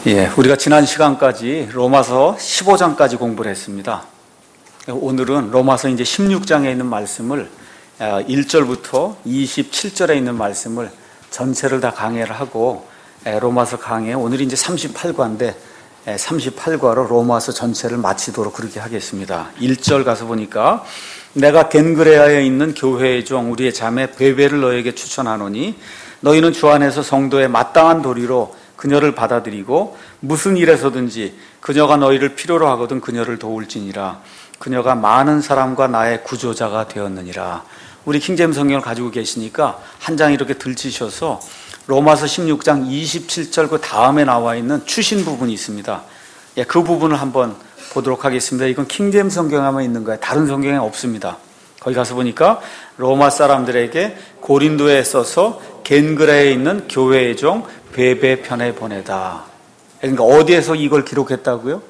우리가 지난 시간까지 로마서 15장까지 공부를 했습니다. 오늘은 로마서 이제 16장에 있는 말씀을 1절부터 27절에 있는 말씀을 전체를 다 강해를 하고 로마서 강해 오늘이 이제 38과인데 38과로 로마서 전체를 마치도록 그렇게 하겠습니다. 1절 가서 보니까 내가 겐그레아에 있는 교회의 종 우리의 자매 베베를 너에게 추천하노니 너희는 주 안에서 성도의 마땅한 도리로 그녀를 받아들이고 무슨 일에서든지 그녀가 너희를 필요로 하거든 그녀를 도울지니라. 그녀가 많은 사람과 나의 구조자가 되었느니라. 우리 킹제임스 성경을 가지고 계시니까 한 장 이렇게 들치셔서 로마서 16장 27절 그 다음에 나와 있는 추신 부분이 있습니다. 그 부분을 한번 보도록 하겠습니다. 이건 킹제임스 성경에만 있는 거예요. 다른 성경에 없습니다. 거기 가서 보니까 로마 사람들에게 고린도에 써서 겐그레아에 있는 교회의 종 베베 편에 보내다. 그러니까 어디에서 이걸 기록했다고요?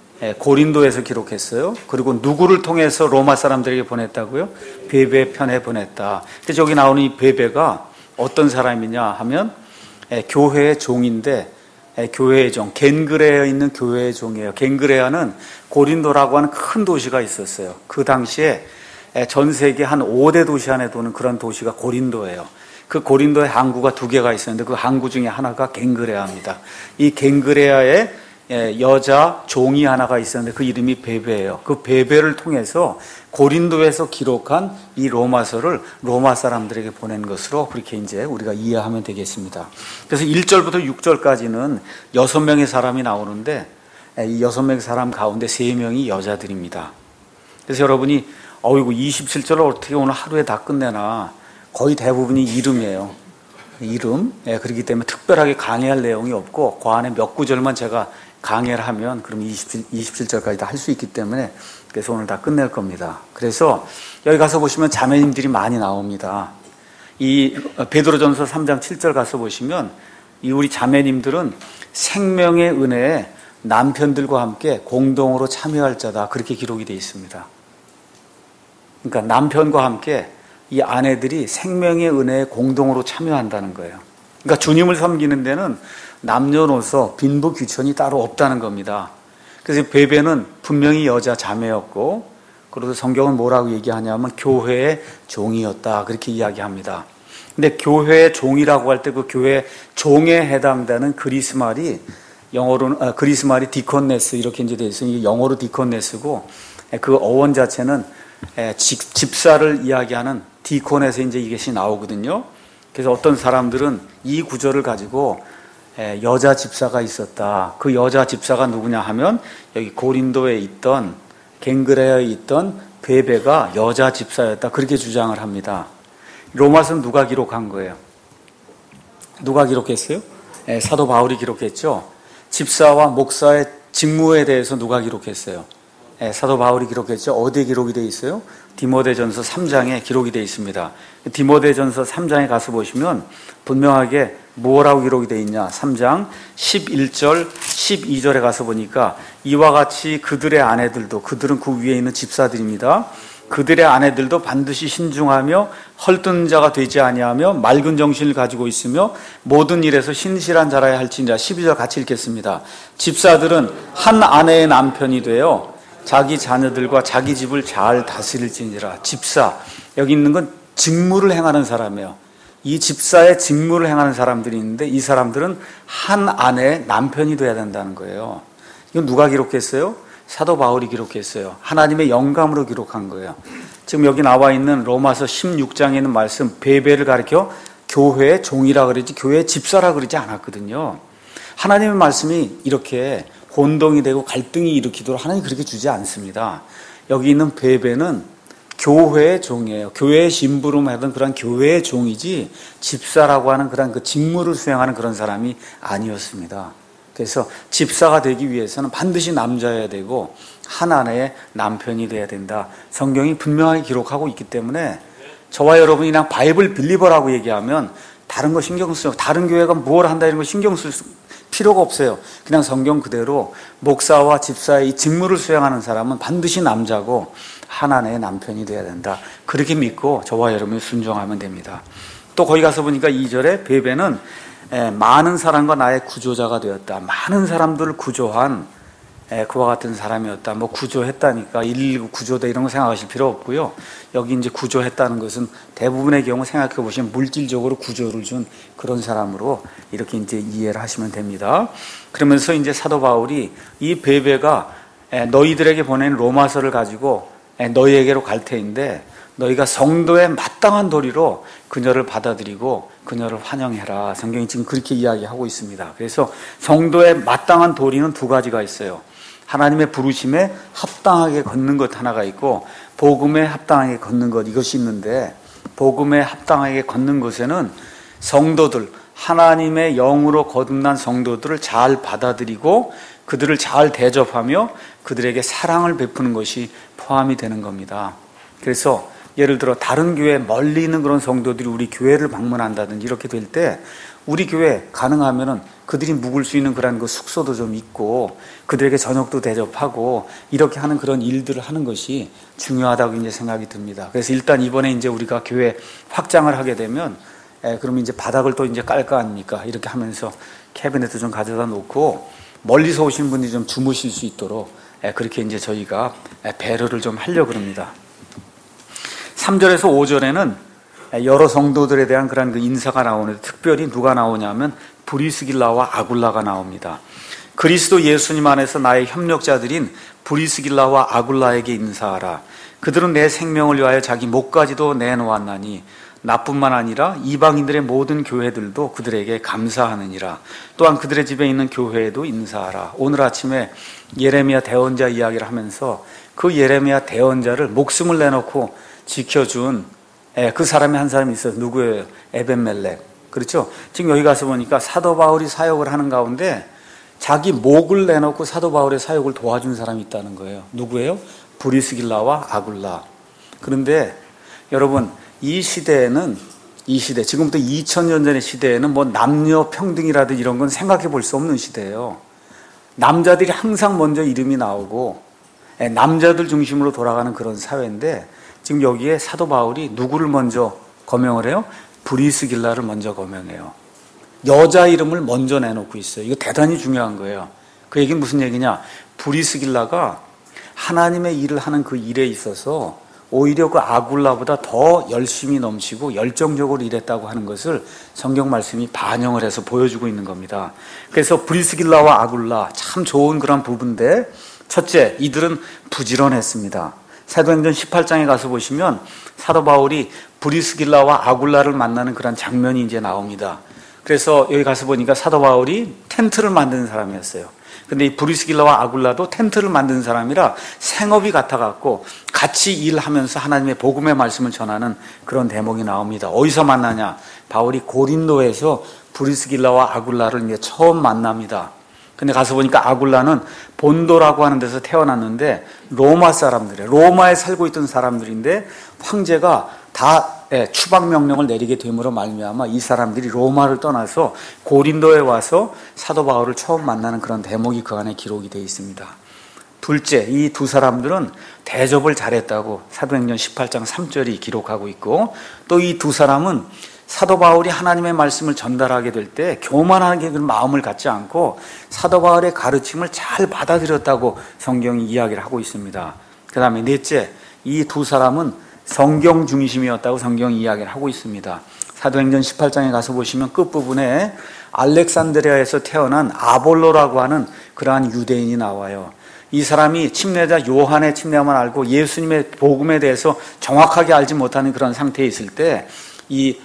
고린도에서 기록했어요. 그리고 누구를 통해서 로마 사람들에게 보냈다고요? 베베 편에 보냈다. 근데 저기 나오는 이 베베가 어떤 사람이냐 하면 교회의 종인데 교회의 종, 겐그레아에 있는 교회의 종이에요. 겐그레아는 고린도라고 하는 큰 도시가 있었어요. 그 당시에 전 세계 한 5대 도시 안에 도는 그런 도시가 고린도예요. 그 고린도에 항구가 2개가 있었는데 그 항구 중에 하나가 겐그레아입니다. 이 겐그레아에 여자 종이 하나가 있었는데 그 이름이 베베예요. 그 베베를 통해서 고린도에서 기록한 이 로마서를 로마 사람들에게 보낸 것으로 그렇게 이제 우리가 이해하면 되겠습니다. 그래서 1절부터 6절까지는 6명의 사람이 나오는데 이 6명의 사람 가운데 3명이 여자들입니다. 그래서 여러분이 이거 27절을 어떻게 오늘 하루에 다 끝내나, 거의 대부분이 이름이에요. 이름. 그렇기 때문에 특별하게 강의할 내용이 없고 그 안에 몇 구절만 제가 강의를 하면 그럼 27절까지 다 할 수 있기 때문에 그래서 오늘 다 끝낼 겁니다. 그래서 여기 가서 보시면 자매님들이 많이 나옵니다. 이 베드로전서 3장 7절 가서 보시면 이 우리 자매님들은 생명의 은혜에 남편들과 함께 공동으로 참여할 자다. 그렇게 기록이 되어 있습니다. 그러니까 남편과 함께 이 아내들이 생명의 은혜에 공동으로 참여한다는 거예요. 그러니까 주님을 섬기는 데는 남녀노소 빈부 귀천이 따로 없다는 겁니다. 그래서 베베는 분명히 여자 자매였고, 그래도 성경은 뭐라고 얘기하냐면 교회의 종이었다. 그렇게 이야기합니다. 근데 교회의 종이라고 할 때 그 교회 종에 해당되는 그리스 말이 영어로는 그리스 말이 디컨네스 이렇게 이제 돼 있어요. 이게 영어로 디컨네스고 그 어원 자체는 집사를 이야기하는 디콘에서 이제 이것이 나오거든요. 그래서 어떤 사람들은 이 구절을 가지고 여자 집사가 있었다. 그 여자 집사가 누구냐 하면 여기 고린도에 있던 겐그레아에 있던 베베가 여자 집사였다. 그렇게 주장을 합니다. 로마서는 누가 기록한 거예요? 누가 기록했어요? 사도 바울이 기록했죠. 집사와 목사의 직무에 대해서 누가 기록했어요? 사도 바울이 기록했죠. 어디에 기록이 되어 있어요? 디모데전서 3장에 기록이 되어 있습니다. 디모데전서 3장에 가서 보시면 분명하게 뭐라고 기록이 되어 있냐. 3장 11절 12절에 가서 보니까 이와 같이 그들의 아내들도, 그들은 그 위에 있는 집사들입니다. 그들의 아내들도 반드시 신중하며 헐뜯는 자가 되지 아니하며 맑은 정신을 가지고 있으며 모든 일에서 신실한 자라야 할지니라. 12절 같이 읽겠습니다. 집사들은 한 아내의 남편이 되어 자기 자녀들과 자기 집을 잘 다스릴지니라. 집사, 여기 있는 건 직무를 행하는 사람이에요. 이 집사의 직무를 행하는 사람들이 있는데 이 사람들은 한 아내의 남편이 돼야 된다는 거예요. 이건 누가 기록했어요? 사도 바울이 기록했어요. 하나님의 영감으로 기록한 거예요. 지금 여기 나와 있는 로마서 16장에 있는 말씀, 베베를 가리켜 교회의 종이라 그러지 교회의 집사라 그러지 않았거든요. 하나님의 말씀이 이렇게 혼동이 되고 갈등이 일으키도록 하나님 그렇게 주지 않습니다. 여기 있는 베베는 교회의 종이에요. 교회의 심부름하던 그런 교회의 종이지 집사라고 하는 그런 그 직무를 수행하는 그런 사람이 아니었습니다. 그래서 집사가 되기 위해서는 반드시 남자여야 되고 한 아내의 남편이 돼야 된다. 성경이 분명하게 기록하고 있기 때문에 저와 여러분이 그냥 바이블 빌리버라고 얘기하면 다른 거 신경 쓰고 다른 교회가 뭘 한다 이런 거 신경 쓸 필요가 없어요. 그냥 성경 그대로 목사와 집사의 이 직무를 수행하는 사람은 반드시 남자고 한 아내의 남편이 돼야 된다. 그렇게 믿고 저와 여러분이 순종하면 됩니다. 또 거기 가서 보니까 2절에 베베는 많은 사람과 나의 구조자가 되었다. 많은 사람들을 구조한 그와 같은 사람이었다. 뭐 구조했다니까 119 구조대 이런 거 생각하실 필요 없고요. 여기 이제 구조했다는 것은 대부분의 경우 생각해 보시면 물질적으로 구조를 준 그런 사람으로 이렇게 이제 이해를 하시면 됩니다. 그러면서 이제 사도 바울이 이 베베가 너희들에게 보낸 로마서를 가지고 너희에게로 갈 테인데 너희가 성도의 마땅한 도리로 그녀를 받아들이고 그녀를 환영해라. 성경이 지금 그렇게 이야기하고 있습니다. 그래서 성도의 마땅한 도리는 두 가지가 있어요. 하나님의 부르심에 합당하게 걷는 것 하나가 있고 복음에 합당하게 걷는 것 이것이 있는데 복음에 합당하게 걷는 것에는 성도들 하나님의 영으로 거듭난 성도들을 잘 받아들이고 그들을 잘 대접하며 그들에게 사랑을 베푸는 것이 포함이 되는 겁니다. 그래서 예를 들어 다른 교회 멀리 있는 그런 성도들이 우리 교회를 방문한다든지 이렇게 될 때 우리 교회 가능하면은 그들이 묵을 수 있는 그런 그 숙소도 좀 있고 그들에게 저녁도 대접하고 이렇게 하는 그런 일들을 하는 것이 중요하다고 이제 생각이 듭니다. 그래서 일단 이번에 이제 우리가 교회 확장을 하게 되면 그러면 이제 바닥을 또 이제 깔 거 아닙니까? 이렇게 하면서 캐비넷도 좀 가져다 놓고 멀리서 오신 분이 좀 주무실 수 있도록 그렇게 이제 저희가 배려를 좀 하려고 합니다. 3절에서 5절에는 여러 성도들에 대한 그런 그 인사가 나오는데 특별히 누가 나오냐면 브리스길라와 아굴라가 나옵니다. 그리스도 예수님 안에서 나의 협력자들인 브리스길라와 아굴라에게 인사하라. 그들은 내 생명을 위하여 자기 목까지도 내놓았나니 나뿐만 아니라 이방인들의 모든 교회들도 그들에게 감사하느니라. 또한 그들의 집에 있는 교회에도 인사하라. 오늘 아침에 예레미야 대언자 이야기를 하면서 그 예레미야 대언자를 목숨을 내놓고 지켜준 그 사람이 한 사람이 있어요. 누구예요? 에벤멜렉. 그렇죠? 지금 여기 가서 보니까 사도 바울이 사역을 하는 가운데 자기 목을 내놓고 사도 바울의 사역을 도와준 사람이 있다는 거예요. 누구예요? 브리스길라와 아굴라. 그런데 여러분 이 시대 지금부터 2000년 전의 시대에는 뭐 남녀 평등이라든지 이런 건 생각해 볼 수 없는 시대예요. 남자들이 항상 먼저 이름이 나오고 남자들 중심으로 돌아가는 그런 사회인데 지금 여기에 사도 바울이 누구를 먼저 거명을 해요? 브리스길라를 먼저 거명해요. 여자 이름을 먼저 내놓고 있어요. 이거 대단히 중요한 거예요. 그 얘기는 무슨 얘기냐? 브리스길라가 하나님의 일을 하는 그 일에 있어서 오히려 그 아굴라보다 더 열심히 넘치고 열정적으로 일했다고 하는 것을 성경 말씀이 반영을 해서 보여주고 있는 겁니다. 그래서 브리스길라와 아굴라 참 좋은 그런 부부인데 첫째, 이들은 부지런했습니다. 사도행전 18장에 가서 보시면 사도 바울이 브리스길라와 아굴라를 만나는 그런 장면이 이제 나옵니다. 그래서 여기 가서 보니까 사도 바울이 텐트를 만드는 사람이었어요. 근데 이 브리스길라와 아굴라도 텐트를 만드는 사람이라 생업이 같아갖고 같이 일하면서 하나님의 복음의 말씀을 전하는 그런 대목이 나옵니다. 어디서 만나냐? 바울이 고린도에서 브리스길라와 아굴라를 이제 처음 만납니다. 근데 가서 보니까 아굴라는 본도라고 하는 데서 태어났는데 로마 사람들이에요. 로마에 살고 있던 사람들인데 황제가 다 추방 명령을 내리게 됨으로 말미암아 이 사람들이 로마를 떠나서 고린도에 와서 사도 바울을 처음 만나는 그런 대목이 그 안에 기록이 되어 있습니다. 둘째, 이 두 사람들은 대접을 잘했다고 사도행전 18장 3절이 기록하고 있고 또 이 두 사람은 사도 바울이 하나님의 말씀을 전달하게 될 때 교만하게 그 마음을 갖지 않고 사도 바울의 가르침을 잘 받아들였다고 성경이 이야기를 하고 있습니다. 그 다음에 넷째, 이 두 사람은 성경 중심이었다고 성경이 이야기를 하고 있습니다. 사도행전 18장에 가서 보시면 끝부분에 알렉산드리아에서 태어난 아볼로라고 하는 그러한 유대인이 나와요. 이 사람이 침례자 요한의 침례만 알고 예수님의 복음에 대해서 정확하게 알지 못하는 그런 상태에 있을 때 이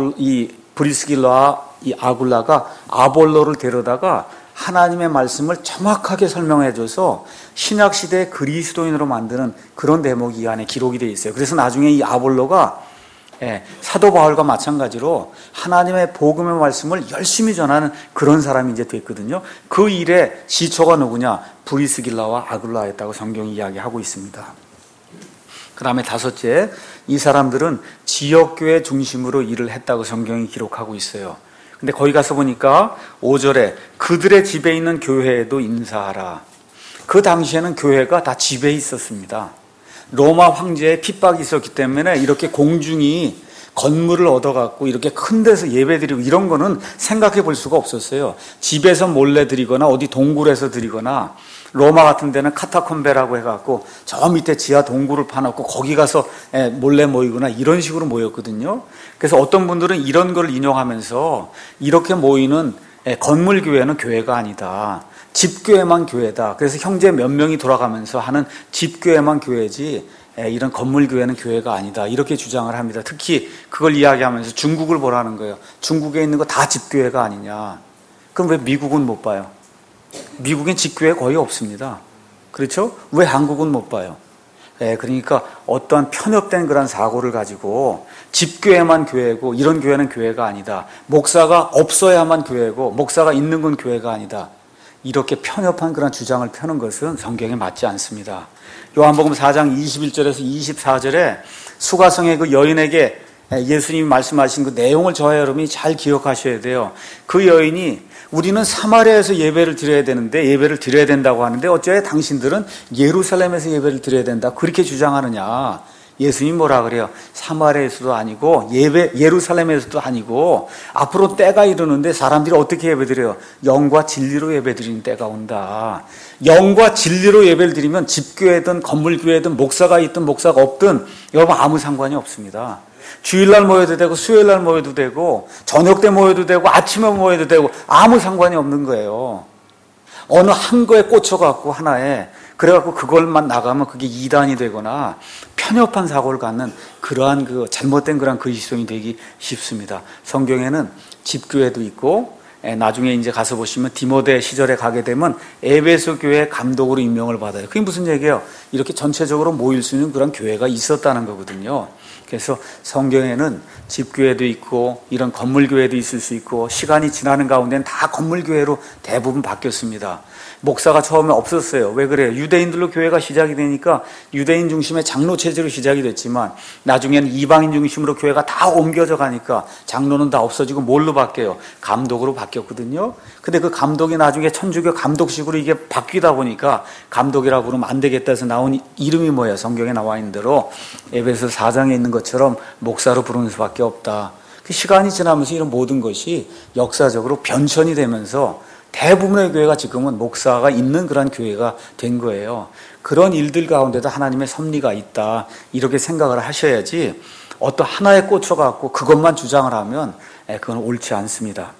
브리스길라와 이 아굴라가 아볼로를 데려다가 하나님의 말씀을 정확하게 설명해줘서 신약시대의 그리스도인으로 만드는 그런 대목이 이 안에 기록이 되어 있어요. 그래서 나중에 이 아볼로가 사도 바울과 마찬가지로 하나님의 복음의 말씀을 열심히 전하는 그런 사람이 이제 됐거든요. 그 일의 시초가 누구냐? 브리스길라와 아굴라였다고 성경이 이야기하고 있습니다. 그 다음에 다섯째, 이 사람들은 지역교회 중심으로 일을 했다고 성경이 기록하고 있어요. 근데 거기 가서 보니까 5절에 그들의 집에 있는 교회에도 인사하라. 그 당시에는 교회가 다 집에 있었습니다. 로마 황제의 핍박이 있었기 때문에 이렇게 공중이 건물을 얻어갖고 이렇게 큰 데서 예배드리고 이런 거는 생각해 볼 수가 없었어요. 집에서 몰래 드리거나 어디 동굴에서 드리거나 로마 같은 데는 카타콤베라고 해갖고 저 밑에 지하 동굴을 파놓고 거기 가서 몰래 모이거나 이런 식으로 모였거든요. 그래서 어떤 분들은 이런 걸 인용하면서 이렇게 모이는 건물교회는 교회가 아니다. 집교회만 교회다. 그래서 형제 몇 명이 돌아가면서 하는 집교회만 교회지 이런 건물교회는 교회가 아니다. 이렇게 주장을 합니다. 특히 그걸 이야기하면서 중국을 보라는 거예요. 중국에 있는 거 다 집교회가 아니냐. 그럼 왜 미국은 못 봐요? 미국엔 집교회 거의 없습니다. 그렇죠? 왜 한국은 못 봐요? 그러니까 어떠한 편협된 그런 사고를 가지고 집교회만 교회고 이런 교회는 교회가 아니다. 목사가 없어야만 교회고 목사가 있는 건 교회가 아니다. 이렇게 편협한 그런 주장을 펴는 것은 성경에 맞지 않습니다. 요한복음 4장 21절에서 24절에 수가성의 그 여인에게 예수님이 말씀하신 그 내용을 저와 여러분이 잘 기억하셔야 돼요. 그 여인이 우리는 사마리아에서 예배를 드려야 되는데 예배를 드려야 된다고 하는데 어쩌야 당신들은 예루살렘에서 예배를 드려야 된다. 그렇게 주장하느냐. 예수님이 뭐라 그래요? 사마리아에서도 아니고 예루살렘에서도 아니고 앞으로 때가 이르는데 사람들이 어떻게 예배드려요? 영과 진리로 예배드리는 때가 온다. 영과 진리로 예배를 드리면 집교회든 건물교회든 목사가 있든 목사가 없든 여러분 아무 상관이 없습니다. 주일날 모여도 되고 수요일날 모여도 되고 저녁 때 모여도 되고 아침에 모여도 되고 아무 상관이 없는 거예요. 어느 한 거에 꽂혀갖고 하나에 그래갖고 그걸만 나가면 그게 이단이 되거나 편협한 사고를 갖는 그러한 그 잘못된 그런 그리스도인이 되기 쉽습니다. 성경에는 집교회도 있고 나중에 이제 가서 보시면 디모데 시절에 가게 되면 에베소 교회 감독으로 임명을 받아요. 그게 무슨 얘기예요? 이렇게 전체적으로 모일 수 있는 그런 교회가 있었다는 거거든요. 그래서 성경에는 집교회도 있고 이런 건물교회도 있을 수 있고 시간이 지나는 가운데는 다 건물교회로 대부분 바뀌었습니다. 목사가 처음에 없었어요. 왜 그래요? 유대인들로 교회가 시작이 되니까 유대인 중심의 장로 체제로 시작이 됐지만 나중에는 이방인 중심으로 교회가 다 옮겨져 가니까 장로는 다 없어지고 뭘로 바뀌어요? 감독으로 바뀌었거든요. 근데 그 감독이 나중에 천주교 감독식으로 이게 바뀌다 보니까 감독이라고 그러면 안 되겠다 해서 나온 이름이 뭐예요? 성경에 나와 있는 대로 에베소 4장에 있는 것처럼 목사로 부르는 수밖에 없다. 그 시간이 지나면서 이런 모든 것이 역사적으로 변천이 되면서 대부분의 교회가 지금은 목사가 있는 그런 교회가 된 거예요. 그런 일들 가운데도 하나님의 섭리가 있다. 이렇게 생각을 하셔야지 어떤 하나에 꽂혀갖고 그것만 주장을 하면 그건 옳지 않습니다.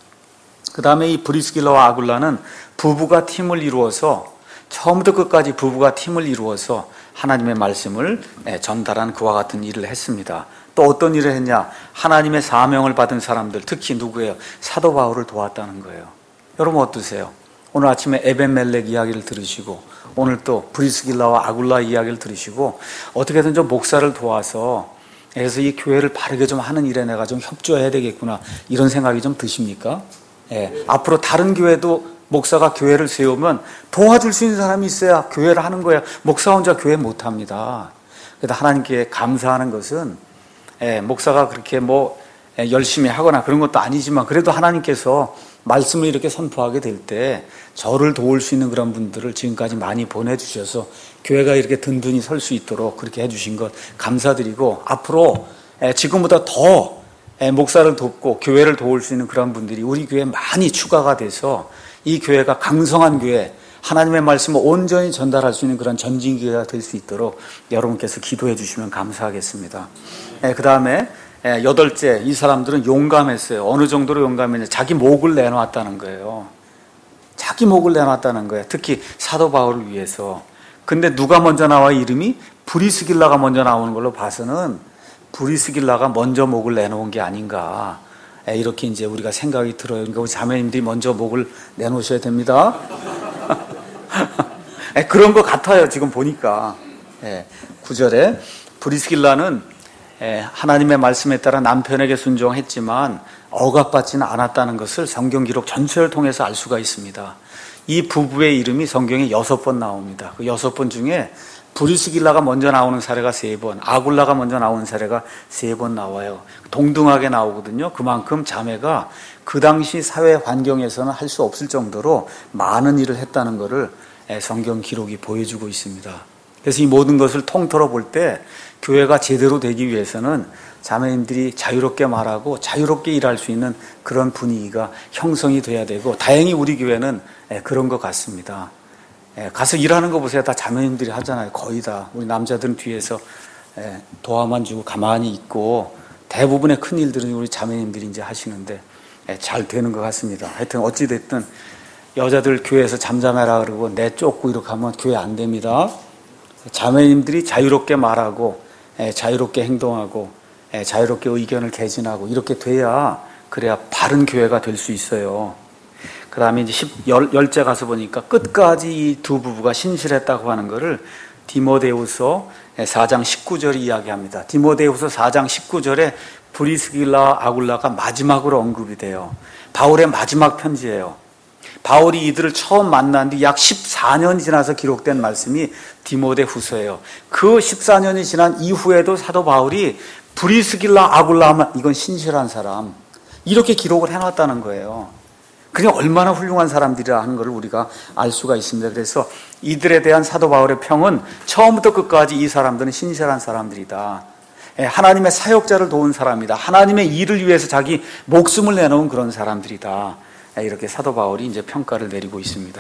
그 다음에 이 브리스길라와 아굴라는 부부가 팀을 이루어서 처음부터 끝까지 부부가 팀을 이루어서 하나님의 말씀을 전달한 그와 같은 일을 했습니다. 또 어떤 일을 했냐? 하나님의 사명을 받은 사람들, 특히 누구예요? 사도 바울을 도왔다는 거예요. 여러분 어떠세요? 오늘 아침에 에벤멜렉 이야기를 들으시고 오늘 또 브리스길라와 아굴라 이야기를 들으시고 어떻게든 좀 목사를 도와서 그래서 이 교회를 바르게 좀 하는 일에 내가 좀 협조해야 되겠구나 이런 생각이 좀 드십니까? 앞으로 다른 교회도 목사가 교회를 세우면 도와줄 수 있는 사람이 있어야 교회를 하는 거예요. 목사 혼자 교회 못합니다. 그래서 하나님께 감사하는 것은 목사가 그렇게 열심히 하거나 그런 것도 아니지만 그래도 하나님께서 말씀을 이렇게 선포하게 될 때 저를 도울 수 있는 그런 분들을 지금까지 많이 보내주셔서 교회가 이렇게 든든히 설 수 있도록 그렇게 해주신 것 감사드리고 앞으로 지금보다 더 목사를 돕고 교회를 도울 수 있는 그런 분들이 우리 교회에 많이 추가가 돼서 이 교회가 강성한 교회 하나님의 말씀을 온전히 전달할 수 있는 그런 전진기회가 될 수 있도록 여러분께서 기도해 주시면 감사하겠습니다. 그 다음에 8째, 이 사람들은 용감했어요. 어느 정도로 용감했냐? 자기 목을 내놓았다는 거예요. 자기 목을 내놨다는 거예요. 특히 사도 바울을 위해서. 근데 누가 먼저 나와 이름이? 브리스길라가 먼저 나오는 걸로 봐서는 브리스길라가 먼저 목을 내놓은 게 아닌가. 이렇게 이제 우리가 생각이 들어요. 그러니까 우리 자매님들이 먼저 목을 내놓으셔야 됩니다. 그런 것 같아요. 지금 보니까. 9절에 브리스길라는 하나님의 말씀에 따라 남편에게 순종했지만 억압받지는 않았다는 것을 성경 기록 전체를 통해서 알 수가 있습니다. 이 부부의 이름이 성경에 6번 나옵니다. 그 6번 중에 브리스길라가 먼저 나오는 사례가 3번, 아굴라가 먼저 나오는 사례가 3번 나와요. 동등하게 나오거든요. 그만큼 자매가 그 당시 사회 환경에서는 할 수 없을 정도로 많은 일을 했다는 것을 성경 기록이 보여주고 있습니다. 그래서 이 모든 것을 통틀어 볼 때 교회가 제대로 되기 위해서는 자매님들이 자유롭게 말하고 자유롭게 일할 수 있는 그런 분위기가 형성이 돼야 되고, 다행히 우리 교회는 그런 것 같습니다. 가서 일하는 거 보세요. 다 자매님들이 하잖아요. 거의 다. 우리 남자들은 뒤에서 도와만 주고 가만히 있고, 대부분의 큰 일들은 우리 자매님들이 이제 하시는데 잘 되는 것 같습니다. 하여튼 어찌됐든 여자들 교회에서 잠잠해라 그러고 내쫓고 이렇게 하면 교회 안 됩니다. 자매님들이 자유롭게 말하고 자유롭게 행동하고 자유롭게 의견을 개진하고 이렇게 돼야, 그래야 바른 교회가 될 수 있어요. 그 다음에 이제 10째 가서 보니까 끝까지 이 두 부부가 신실했다고 하는 것을 디모데후서 4장 19절이 이야기합니다. 디모데후서 4장 19절에 브리스길라 아굴라가 마지막으로 언급이 돼요. 바울의 마지막 편지예요. 바울이 이들을 처음 만난 뒤 약 14년이 지나서 기록된 말씀이 디모데후서예요. 그 14년이 지난 이후에도 사도 바울이 브리스길라 아굴라 하면 이건 신실한 사람, 이렇게 기록을 해놨다는 거예요. 그냥 얼마나 훌륭한 사람들이라 하는 것을 우리가 알 수가 있습니다. 그래서 이들에 대한 사도 바울의 평은 처음부터 끝까지 이 사람들은 신실한 사람들이다. 하나님의 사역자를 도운 사람이다. 하나님의 일을 위해서 자기 목숨을 내놓은 그런 사람들이다. 이렇게 사도 바울이 이제 평가를 내리고 있습니다.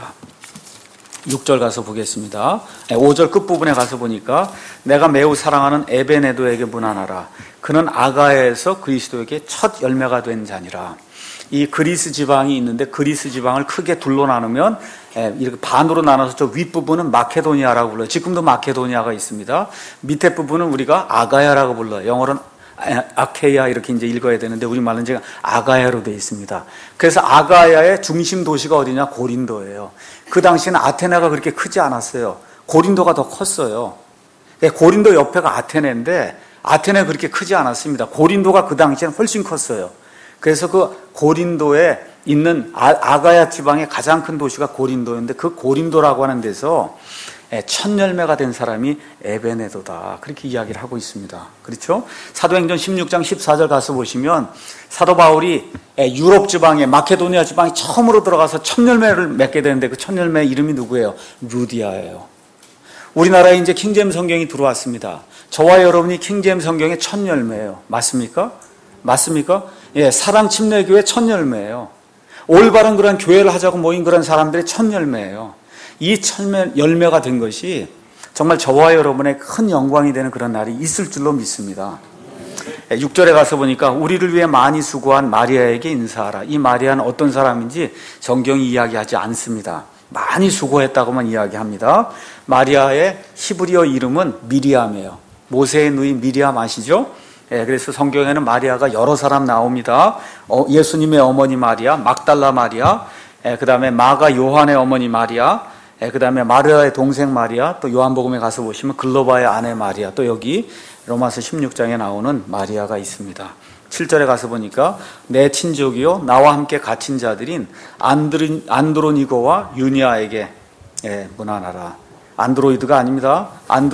6절 가서 보겠습니다. 5절 끝부분에 가서 보니까 내가 매우 사랑하는 에베네도에게 문안하라. 그는 아가야에서 그리스도에게 첫 열매가 된 자니라. 이 그리스 지방이 있는데 그리스 지방을 크게 둘로 나누면 이렇게 반으로 나눠서 저 윗부분은 마케도니아라고 불러요. 지금도 마케도니아가 있습니다. 밑에 부분은 우리가 아가야라고 불러요. 영어로는 아케야 이렇게 이제 읽어야 되는데 우리말은 지금 아가야로 되어 있습니다. 그래서 아가야의 중심 도시가 어디냐? 고린도예요. 그 당시에는 아테네가 그렇게 크지 않았어요. 고린도가 더 컸어요. 고린도 옆에가 아테네인데 아테네가 그렇게 크지 않았습니다. 고린도가 그 당시에는 훨씬 컸어요. 그래서 그 고린도에 있는 아가야 지방의 가장 큰 도시가 고린도인데 그 고린도라고 하는 데서 첫 열매가 된 사람이 에베네도다. 그렇게 이야기를 하고 있습니다. 그렇죠? 사도행전 16장 14절 가서 보시면 사도 바울이 유럽 지방에 마케도니아 지방에 처음으로 들어가서 첫 열매를 맺게 되는데 그 첫 열매의 이름이 누구예요? 루디아예요. 우리나라에 이제 킹제임 성경이 들어왔습니다. 저와 여러분이 킹제임 성경의 첫 열매예요. 맞습니까? 맞습니까? 예, 사랑 침례교회 첫 열매예요. 올바른 그런 교회를 하자고 모인 그런 사람들의 첫 열매예요. 이 첫 열매가 된 것이 정말 저와 여러분의 큰 영광이 되는 그런 날이 있을 줄로 믿습니다. 6절에 가서 보니까 우리를 위해 많이 수고한 마리아에게 인사하라. 이 마리아는 어떤 사람인지 성경이 이야기하지 않습니다. 많이 수고했다고만 이야기합니다. 마리아의 히브리어 이름은 미리암이에요. 모세의 누이 미리암 아시죠? 그래서 성경에는 마리아가 여러 사람 나옵니다. 예수님의 어머니 마리아, 막달라 마리아, 그 다음에 마가 요한의 어머니 마리아, 그 다음에 마리아의 동생 마리아, 또 요한복음에 가서 보시면 글로바의 아내 마리아, 또 여기 로마서 16장에 나오는 마리아가 있습니다. 7절에 가서 보니까 내 친족이요 나와 함께 갇힌 자들인 안드로니고와 유니아에게 문안하라. 안드로이드가 아닙니다.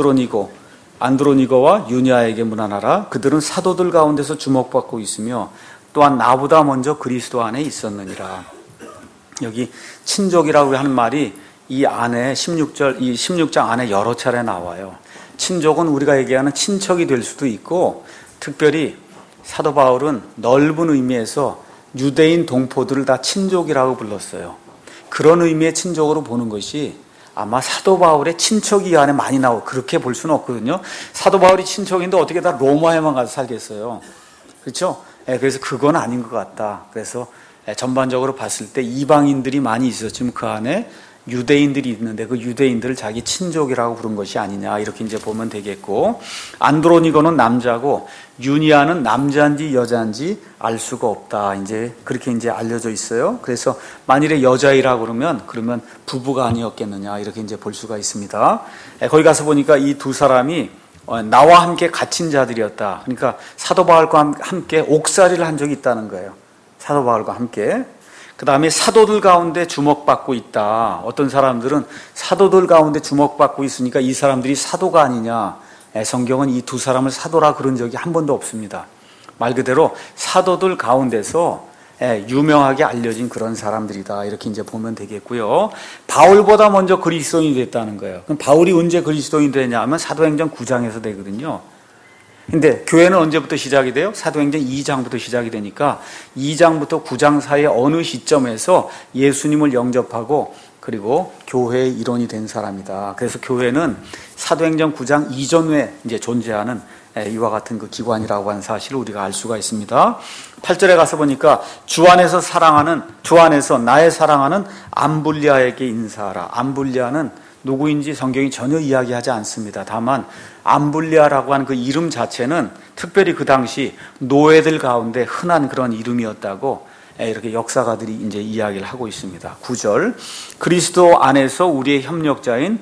안드로니고와 유니아에게 문안하라. 그들은 사도들 가운데서 주목받고 있으며 또한 나보다 먼저 그리스도 안에 있었느니라. 여기 친족이라고 하는 말이 이 안에 16장 안에 여러 차례 나와요. 친족은 우리가 얘기하는 친척이 될 수도 있고, 특별히 사도 바울은 넓은 의미에서 유대인 동포들을 다 친족이라고 불렀어요. 그런 의미의 친족으로 보는 것이 아마 사도 바울의 친척이 이 안에 많이 나오고, 그렇게 볼 수는 없거든요. 사도 바울이 친척인데 어떻게 다 로마에만 가서 살겠어요. 그렇죠? 그래서 그건 아닌 것 같다. 그래서 전반적으로 봤을 때 이방인들이 많이 있었지만 그 안에 유대인들이 있는데 그 유대인들을 자기 친족이라고 부른 것이 아니냐, 이렇게 이제 보면 되겠고, 안드로니고는 남자고 유니아는 남자인지 여자인지 알 수가 없다. 이제 그렇게 이제 알려져 있어요. 그래서 만일에 여자이라고 그러면 부부가 아니었겠느냐, 이렇게 이제 볼 수가 있습니다. 거기 가서 보니까 이 두 사람이 나와 함께 갇힌 자들이었다. 그러니까 사도 바울과 함께 옥살이를 한 적이 있다는 거예요. 사도 바울과 함께. 그 다음에 사도들 가운데 주목받고 있다. 어떤 사람들은 사도들 가운데 주목받고 있으니까 이 사람들이 사도가 아니냐. 성경은 이 두 사람을 사도라 그런 적이 한 번도 없습니다. 말 그대로 사도들 가운데서 유명하게 알려진 그런 사람들이다. 이렇게 이제 보면 되겠고요. 바울보다 먼저 그리스도인이 됐다는 거예요. 그럼 바울이 언제 그리스도인이 되냐 하면 사도행전 9장에서 되거든요. 근데 교회는 언제부터 시작이 돼요? 사도행전 2장부터 시작이 되니까 2장부터 9장 사이에 어느 시점에서 예수님을 영접하고 그리고 교회의 일원이 된 사람이다. 그래서 교회는 사도행전 9장 이전에 이제 존재하는 이와 같은 그 기관이라고 하는 사실을 우리가 알 수가 있습니다. 8절에 가서 보니까 주 안에서 나의 사랑하는 암불리아에게 인사하라. 암불리아는 누구인지 성경이 전혀 이야기하지 않습니다. 다만 암불리아라고 하는 그 이름 자체는 특별히 그 당시 노예들 가운데 흔한 그런 이름이었다고 이렇게 역사가들이 이제 이야기를 하고 있습니다. 9절, 그리스도 안에서 우리의 협력자인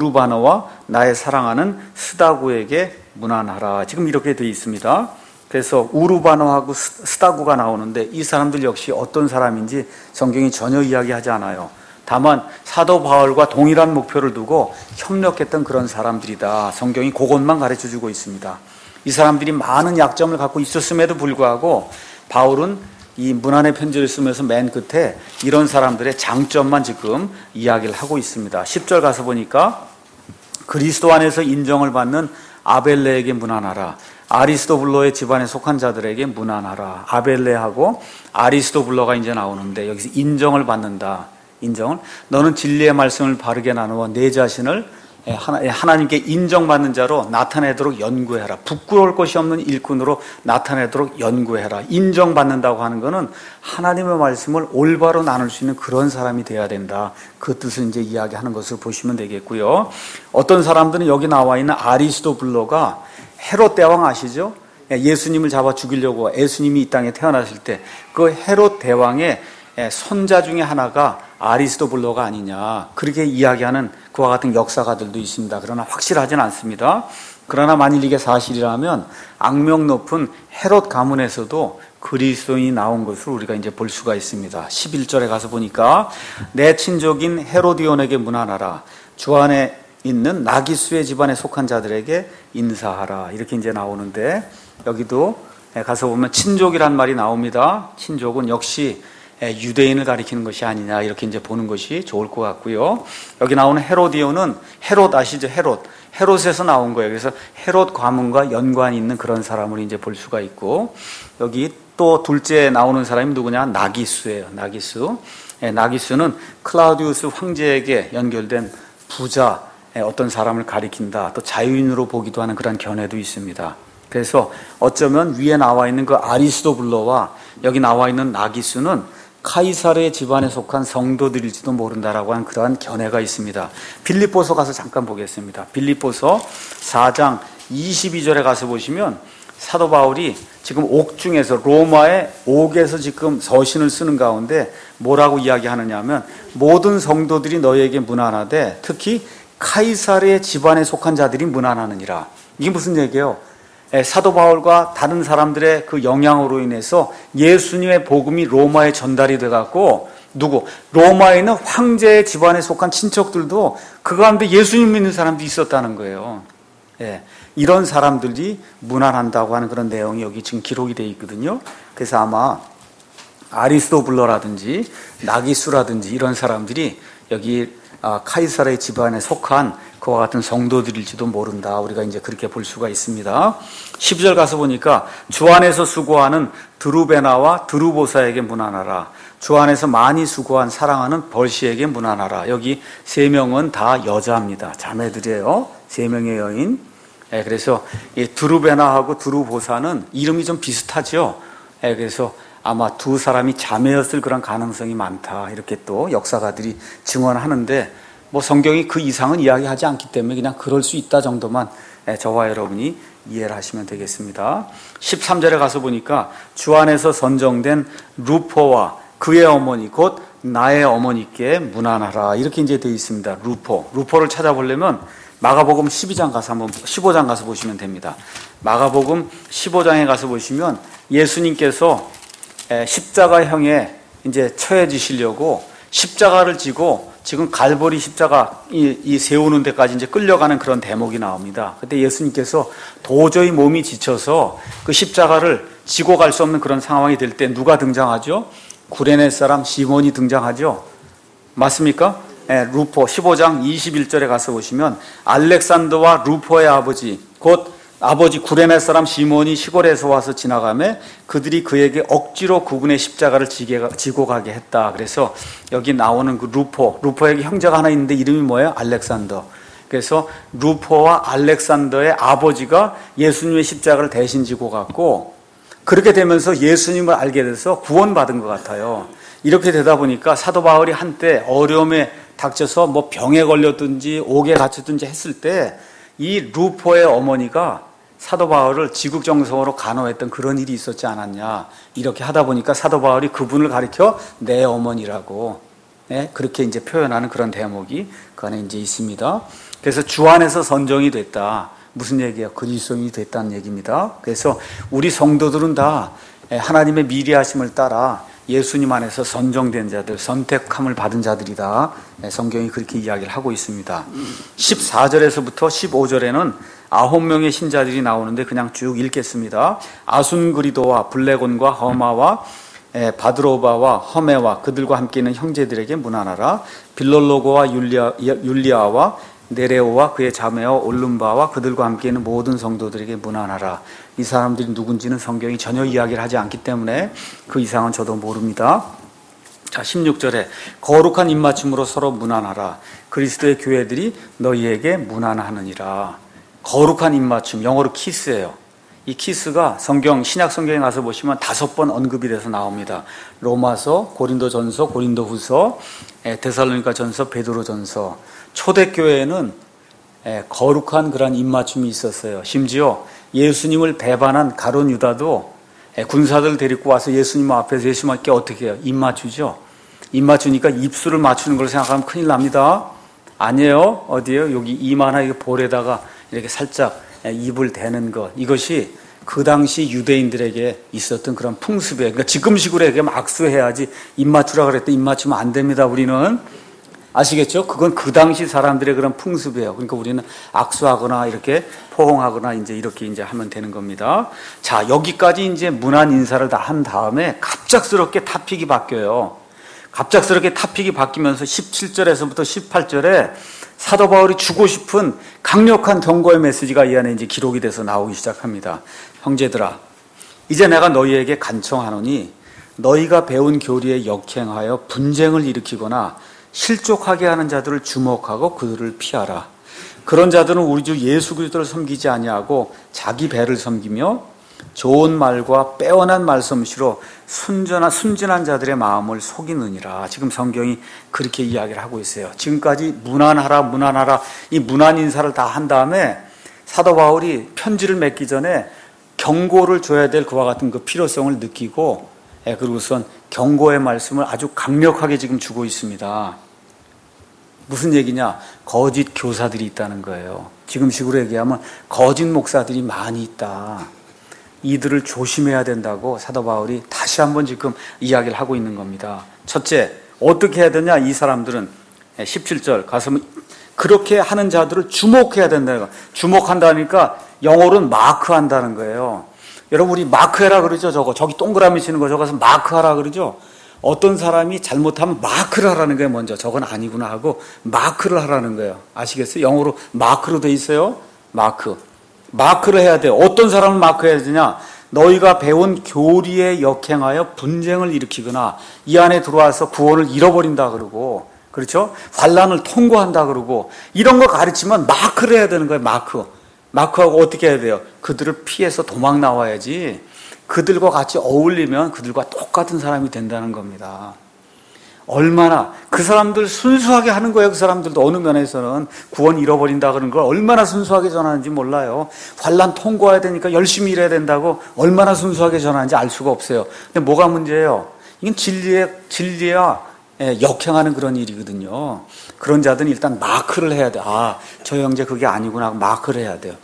우르바나와 나의 사랑하는 스다구에게 문안하라. 지금 이렇게 되어 있습니다. 그래서 우르바나하고 스다구가 나오는데 이 사람들 역시 어떤 사람인지 성경이 전혀 이야기하지 않아요. 다만 사도 바울과 동일한 목표를 두고 협력했던 그런 사람들이다. 성경이 그것만 가르쳐주고 있습니다. 이 사람들이 많은 약점을 갖고 있었음에도 불구하고 바울은 이 문안의 편지를 쓰면서 맨 끝에 이런 사람들의 장점만 지금 이야기를 하고 있습니다. 10절 가서 보니까 그리스도 안에서 인정을 받는 아벨레에게 문안하라. 아리스도블로의 집안에 속한 자들에게 문안하라. 아벨레하고 아리스도블로가 이제 나오는데 여기서 인정을 받는다. 인정을 너는 진리의 말씀을 바르게 나누어 내 자신을 하나님께 인정받는 자로 나타내도록 연구해라. 부끄러울 것이 없는 일꾼으로 나타내도록 연구해라. 인정받는다고 하는 것은 하나님의 말씀을 올바로 나눌 수 있는 그런 사람이 되어야 된다. 그 뜻을 이제 이야기하는 것을 보시면 되겠고요. 어떤 사람들은 여기 나와 있는 아리스도블로가 헤롯 대왕 아시죠? 예수님을 잡아 죽이려고 예수님이 이 땅에 태어났을 때 그 헤롯 대왕의 손자 중에 하나가 아리스도블로가 아니냐 그렇게 이야기하는 그와 같은 역사가들도 있습니다. 그러나 확실하진 않습니다. 그러나 만일 이게 사실이라면 악명 높은 헤롯 가문에서도 그리스도인이 나온 것을 우리가 이제 볼 수가 있습니다. 11절에 가서 보니까 내 친족인 헤로디온에게 문안하라. 주 안에 있는 나기수의 집안에 속한 자들에게 인사하라. 이렇게 이제 나오는데 여기도 가서 보면 친족이란 말이 나옵니다. 친족은 역시 유대인을 가리키는 것이 아니냐 이렇게 이제 보는 것이 좋을 것 같고요. 여기 나오는 헤로디온은 헤롯 아시죠? 헤롯에서 나온 거예요. 그래서 헤롯 가문과 연관이 있는 그런 사람을 이제 볼 수가 있고 여기 또 둘째 나오는 사람이 누구냐? 나기수예요. 나기수. 나기수는 클라우디우스 황제에게 연결된 부자 어떤 사람을 가리킨다. 또 자유인으로 보기도 하는 그런 견해도 있습니다. 그래서 어쩌면 위에 나와 있는 그 아리스도블로와 여기 나와 있는 나기수는 카이사르의 집안에 속한 성도들일지도 모른다라고 하는 그러한 견해가 있습니다. 빌립보서 가서 잠깐 보겠습니다. 빌립보서 4장 22절에 가서 보시면 사도 바울이 지금 옥중에서 로마의 옥에서 지금 서신을 쓰는 가운데 뭐라고 이야기하느냐 하면 모든 성도들이 너희에게 문안하되 특히 카이사르의 집안에 속한 자들이 문안하느니라. 이게 무슨 얘기예요? 사도 바울과 다른 사람들의 그 영향으로 인해서 예수님의 복음이 로마에 전달이 돼갖고 로마에 있는 황제의 집안에 속한 친척들도 그 가운데 예수님 믿는 사람도 있었다는 거예요. 이런 사람들이 문안한다고 하는 그런 내용이 여기 지금 기록이 되어 있거든요. 그래서 아마 아리스도블로라든지 나기수라든지 이런 사람들이 여기 카이사르의 집안에 속한 그와 같은 성도들일지도 모른다. 우리가 이제 그렇게 볼 수가 있습니다. 10절 가서 보니까 주 안에서 수고하는 드루베나와 드루보사에게 문안하라. 주 안에서 많이 수고한 사랑하는 벌시에게 문안하라. 여기 세 명은 다 여자입니다. 자매들이에요. 세 명의 여인. 그래서 이 드루베나하고 드루보사는 이름이 좀 비슷하죠. 그래서 아마 두 사람이 자매였을 그런 가능성이 많다. 이렇게 또 역사가들이 증언하는데 뭐 성경이 그 이상은 이야기하지 않기 때문에 그냥 그럴 수 있다 정도만 저와 여러분이 이해를 하시면 되겠습니다. 13절에 가서 보니까 주 안에서 선정된 루포와 그의 어머니 곧 나의 어머니께 문안하라. 이렇게 이제 되어 있습니다. 루포를 찾아보려면 마가복음 15장 가서 보시면 됩니다. 마가복음 15장에 가서 보시면 예수님께서 십자가형에 이제 처해지시려고 십자가를 지고 지금 갈보리 십자가 이 세우는 데까지 이제 끌려가는 그런 대목이 나옵니다. 그때 예수님께서 도저히 몸이 지쳐서 그 십자가를 지고 갈 수 없는 그런 상황이 될 때 누가 등장하죠? 구레네 사람 시몬이 등장하죠. 맞습니까? 루포 15장 21절에 가서 보시면 알렉산더와 루포의 아버지 곧 아버지 구레네 사람 시몬이 시골에서 와서 지나가며 그들이 그에게 억지로 그분의 십자가를 지고 가게 했다. 그래서 여기 나오는 그 루포에게 형제가 하나 있는데 이름이 뭐예요? 알렉산더. 그래서 루포와 알렉산더의 아버지가 예수님의 십자가를 대신 지고 갔고, 그렇게 되면서 예수님을 알게 돼서 구원받은 것 같아요. 이렇게 되다 보니까 사도 바울이 한때 어려움에 닥쳐서 뭐 병에 걸렸든지 옥에 갇혔든지 했을 때 이 루포의 어머니가 사도 바울을 지국정성으로 간호했던 그런 일이 있었지 않았냐. 이렇게 하다 보니까 사도 바울이 그분을 가리켜 내 어머니라고, 네, 그렇게 이제 표현하는 그런 대목이 그 안에 이제 있습니다. 그래서 주 안에서 선정이 됐다. 무슨 얘기예요? 그리스도인이 됐다는 얘기입니다. 그래서 우리 성도들은 다 하나님의 미리하심을 따라 예수님 안에서 선정된 자들, 선택함을 받은 자들이다. 성경이 그렇게 이야기를 하고 있습니다. 14절에서부터 15절에는 9명의 신자들이 나오는데 그냥 쭉 읽겠습니다. 아순그리도와 블레곤과 허마와 바드로바와 허메와 그들과 함께 있는 형제들에게 문안하라. 빌롤로고와 율리아와 네레오와 그의 자매와 올lum바와 그들과 함께 있는 모든 성도들에게 문안하라. 이 사람들이 누군지는 성경이 전혀 이야기를 하지 않기 때문에 그 이상은 저도 모릅니다. 자, 16절에 거룩한 입맞춤으로 서로 문안하라. 그리스도의 교회들이 너희에게 문안하느니라. 거룩한 입맞춤, 영어로 키스예요. 이 키스가 신약 성경에 가서 보시면 5번 언급이 돼서 나옵니다. 로마서, 고린도전서, 고린도후서, 데살로니가전서, 베드로전서. 초대교회에는 거룩한 그런 입맞춤이 있었어요. 심지어 예수님을 배반한 가룟 유다도 군사들 데리고 와서 예수님 앞에서 예수님께 어떻게 해요? 입맞추죠. 입맞추니까 입술을 맞추는 걸 생각하면 큰일 납니다. 아니에요. 어디에요? 여기 이마나 볼에다가 이렇게 살짝 입을 대는 것. 이것이 그 당시 유대인들에게 있었던 그런 풍습이에요. 그러니까 지금식으로 얘기하면 악수해야지 입 맞추라 그랬더니 입 맞추면 안 됩니다. 우리는. 아시겠죠? 그건 그 당시 사람들의 그런 풍습이에요. 그러니까 우리는 악수하거나 이렇게 포옹하거나 이렇게 하면 되는 겁니다. 자, 여기까지 이제 문안 인사를 다 한 다음에 갑작스럽게 타픽이 바뀌어요. 갑작스럽게 타픽이 바뀌면서 17절에서부터 18절에 사도 바울이 주고 싶은 강력한 경고의 메시지가 이 안에 이제 기록이 돼서 나오기 시작합니다. 형제들아, 이제 내가 너희에게 간청하노니 너희가 배운 교리에 역행하여 분쟁을 일으키거나 실족하게 하는 자들을 주목하고 그들을 피하라. 그런 자들은 우리 주 예수 그리스도를 섬기지 아니하고 자기 배를 섬기며 좋은 말과 빼어난 말솜씨로 순진한 자들의 마음을 속이느니라. 지금 성경이 그렇게 이야기를 하고 있어요. 지금까지 문안하라 이 문안 인사를 다 한 다음에 사도 바울이 편지를 맺기 전에 경고를 줘야 될 그와 같은 그 필요성을 느끼고, 그리고선 경고의 말씀을 아주 강력하게 지금 주고 있습니다. 무슨 얘기냐? 거짓 교사들이 있다는 거예요. 지금식으로 얘기하면 거짓 목사들이 많이 있다. 이들을 조심해야 된다고 사도 바울이 다시 한번 지금 이야기를 하고 있는 겁니다. 첫째, 어떻게 해야 되냐? 이 사람들은 17절 가서 그렇게 하는 자들을 주목해야 된다. 주목한다니까 영어로는 마크한다는 거예요. 여러분, 우리 마크해라 그러죠? 저기 동그라미 치는 거 저거서 마크하라 그러죠? 어떤 사람이 잘못하면 마크를 하라는 거예요. 먼저 저건 아니구나 하고 마크를 하라는 거예요. 아시겠어요? 영어로 마크로 돼 있어요. 마크를 해야 돼요. 어떤 사람을 마크해야 되냐? 너희가 배운 교리에 역행하여 분쟁을 일으키거나 이 안에 들어와서 구원을 잃어버린다 그러고, 그렇죠? 환난을 통과한다 그러고, 이런 거 가르치면 마크를 해야 되는 거예요. 마크하고 어떻게 해야 돼요? 그들을 피해서 도망 나와야지. 그들과 같이 어울리면 그들과 똑같은 사람이 된다는 겁니다. 얼마나 그 사람들 순수하게 하는 거예요. 그 사람들도 어느 면에서는 구원 잃어버린다 그러는 걸 얼마나 순수하게 전하는지 몰라요. 환난 통과해야 되니까 열심히 일해야 된다고 얼마나 순수하게 전하는지 알 수가 없어요. 근데 뭐가 문제예요? 이건 진리야 역행하는 그런 일이거든요. 그런 자들은 일단 마크를 해야 돼. 아, 저 형제 그게 아니구나 하고 마크를 해야 돼요.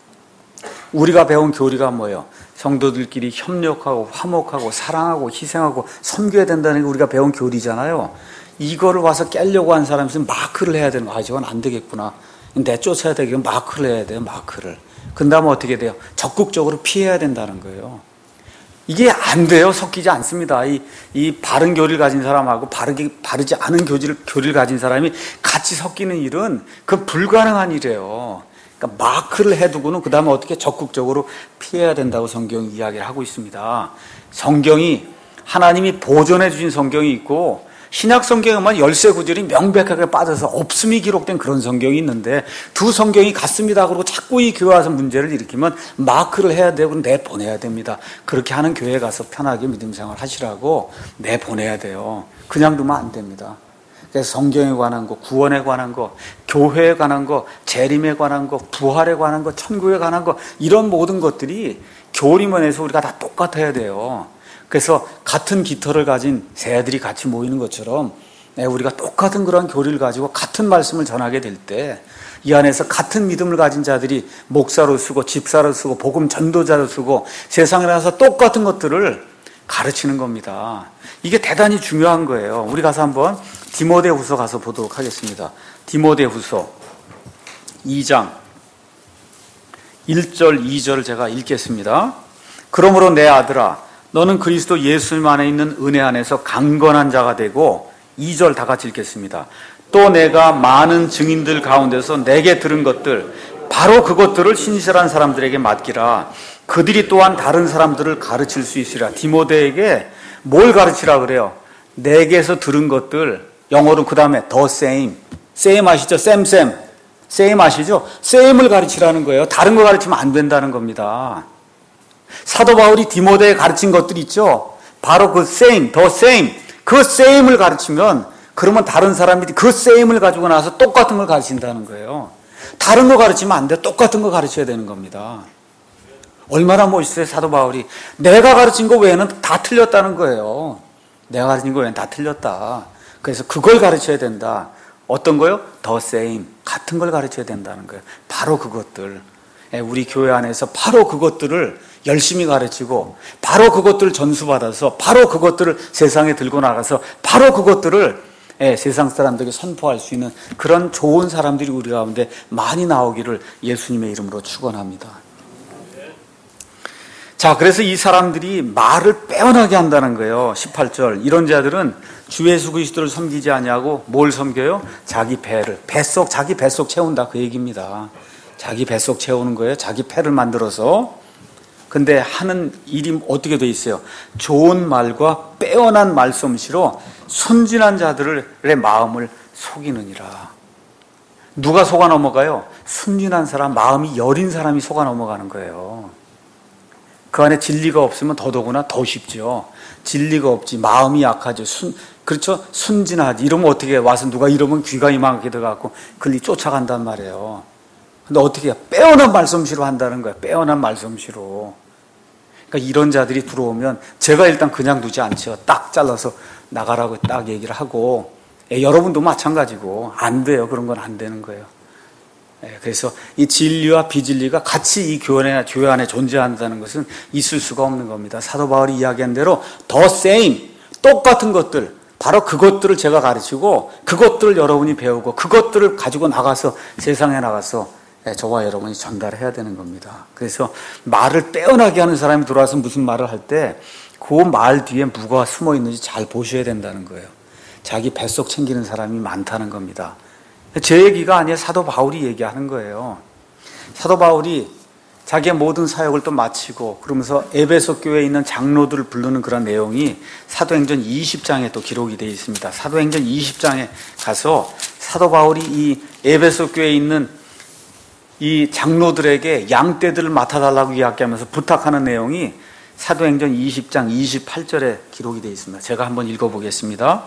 우리가 배운 교리가 뭐예요? 성도들끼리 협력하고 화목하고 사랑하고 희생하고 섬겨야 된다는 게 우리가 배운 교리잖아요. 이거를 와서 깨려고 한 사람이 있으면 마크를 해야 되는 거야. 아, 저건 안 되겠구나. 내쫓아야 되겠구나. 마크를 해야 돼요. 마크를. 그 다음에 어떻게 돼요? 적극적으로 피해야 된다는 거예요. 이게 안 돼요. 섞이지 않습니다. 이 바른 교리를 가진 사람하고 바르지 않은 교리를 가진 사람이 같이 섞이는 일은 그 불가능한 일이에요. 그러니까 마크를 해두고는 그 다음에 어떻게 적극적으로 피해야 된다고 성경이 이야기를 하고 있습니다. 성경이 하나님이 보존해 주신 성경이 있고 신약 성경에만 열세 구절이 명백하게 빠져서 없음이 기록된 그런 성경이 있는데 두 성경이 같습니다. 그러고 자꾸 이 교회 와서 문제를 일으키면 마크를 해야 되고 내보내야 됩니다. 그렇게 하는 교회에 가서 편하게 믿음 생활 하시라고 내보내야 돼요. 그냥 두면 안 됩니다. 그래서 성경에 관한 거, 구원에 관한 거, 교회에 관한 거, 재림에 관한 거, 부활에 관한 거, 천국에 관한 거 이런 모든 것들이 교리문에서 우리가 다 똑같아야 돼요. 그래서 같은 깃털을 가진 새 아들이 같이 모이는 것처럼 우리가 똑같은 그런 교리를 가지고 같은 말씀을 전하게 될 때 이 안에서 같은 믿음을 가진 자들이 목사로 쓰고 집사로 쓰고 복음 전도자로 쓰고 세상에 나가서 똑같은 것들을 가르치는 겁니다. 이게 대단히 중요한 거예요. 우리 가서 한번 디모데후서 가서 보도록 하겠습니다. 디모데후서 2장 1절 2절을 제가 읽겠습니다. 그러므로 내 아들아 너는 그리스도 예수님 안에 있는 은혜 안에서 강건한 자가 되고 2절 다 같이 읽겠습니다. 또 내가 많은 증인들 가운데서 내게 들은 것들 바로 그것들을 신실한 사람들에게 맡기라. 그들이 또한 다른 사람들을 가르칠 수 있으리라. 디모데에게 뭘 가르치라 그래요? 내게서 들은 것들 영어로 그 다음에 the same. same 아시죠? same 아시죠? same을 가르치라는 거예요. 다른 거 가르치면 안 된다는 겁니다. 사도 바울이 디모데에 가르친 것들이 있죠. 바로 그 same, the same, 그 same을 가르치면 그러면 다른 사람들이 그 same을 가지고 나서 똑같은 걸 가르친다는 거예요. 다른 거 가르치면 안 돼. 똑같은 거 가르쳐야 되는 겁니다. 얼마나 멋있어요, 사도 바울이. 내가 가르친 거 외에는 다 틀렸다는 거예요. 내가 가르친 거 외에는 다 틀렸다. 그래서 그걸 가르쳐야 된다. 어떤 거요? the same, 같은 걸 가르쳐야 된다는 거예요. 바로 그것들. 우리 교회 안에서 바로 그것들을 열심히 가르치고 바로 그것들을 전수받아서 바로 그것들을 세상에 들고 나가서 바로 그것들을 세상 사람들에게 선포할 수 있는 그런 좋은 사람들이 우리 가운데 많이 나오기를 예수님의 이름으로 축원합니다. 자, 그래서 이 사람들이 말을 빼어나게 한다는 거예요. 18절. 이런 자들은 주 예수 그리스도를 섬기지 아니하고 뭘 섬겨요? 자기 배를. 자기 뱃속 채운다 그 얘기입니다. 자기 뱃속 채우는 거예요. 자기 배를 만들어서. 근데 하는 일이 어떻게 돼 있어요? 좋은 말과 빼어난 말솜씨로 순진한 자들의 마음을 속이느니라. 누가 속아 넘어가요? 순진한 사람, 마음이 여린 사람이 속아 넘어가는 거예요. 그 안에 진리가 없으면 더더구나 더 쉽죠. 진리가 없지, 마음이 약하죠. 그렇죠? 순진하지. 이러면 어떻게 와서 누가 이러면 귀가 이만하게 돼갖고 글리 쫓아간단 말이에요. 근데 어떻게 해요? 빼어난 말솜씨로 한다는 거예요. 빼어난 말솜씨로. 그러니까 이런 자들이 들어오면 제가 일단 그냥 두지 않죠. 딱 잘라서 나가라고 딱 얘기를 하고 여러분도 마찬가지고 안 돼요. 그런 건 안 되는 거예요. 그래서 이 진리와 비진리가 같이 이 교회 안에 존재한다는 것은 있을 수가 없는 겁니다. 사도 바울이 이야기한 대로 the same, 똑같은 것들, 바로 그것들을 제가 가르치고 그것들을 여러분이 배우고 그것들을 가지고 나가서 세상에 나가서 저와 여러분이 전달해야 되는 겁니다. 그래서 말을 빼어나게 하는 사람이 들어와서 무슨 말을 할 때 그 말 뒤에 뭐가 숨어 있는지 잘 보셔야 된다는 거예요. 자기 뱃속 챙기는 사람이 많다는 겁니다. 제 얘기가 아니에요. 사도 바울이 얘기하는 거예요. 사도 바울이 자기의 모든 사역을 또 마치고 그러면서 에베소 교회에 있는 장로들을 부르는 그런 내용이 사도행전 20장에 또 기록이 되어 있습니다. 사도행전 20장에 가서 사도 바울이 이 에베소 교회에 있는 이 장로들에게 양떼들을 맡아달라고 이야기하면서 부탁하는 내용이 사도행전 20장 28절에 기록이 되어 있습니다. 제가 한번 읽어보겠습니다.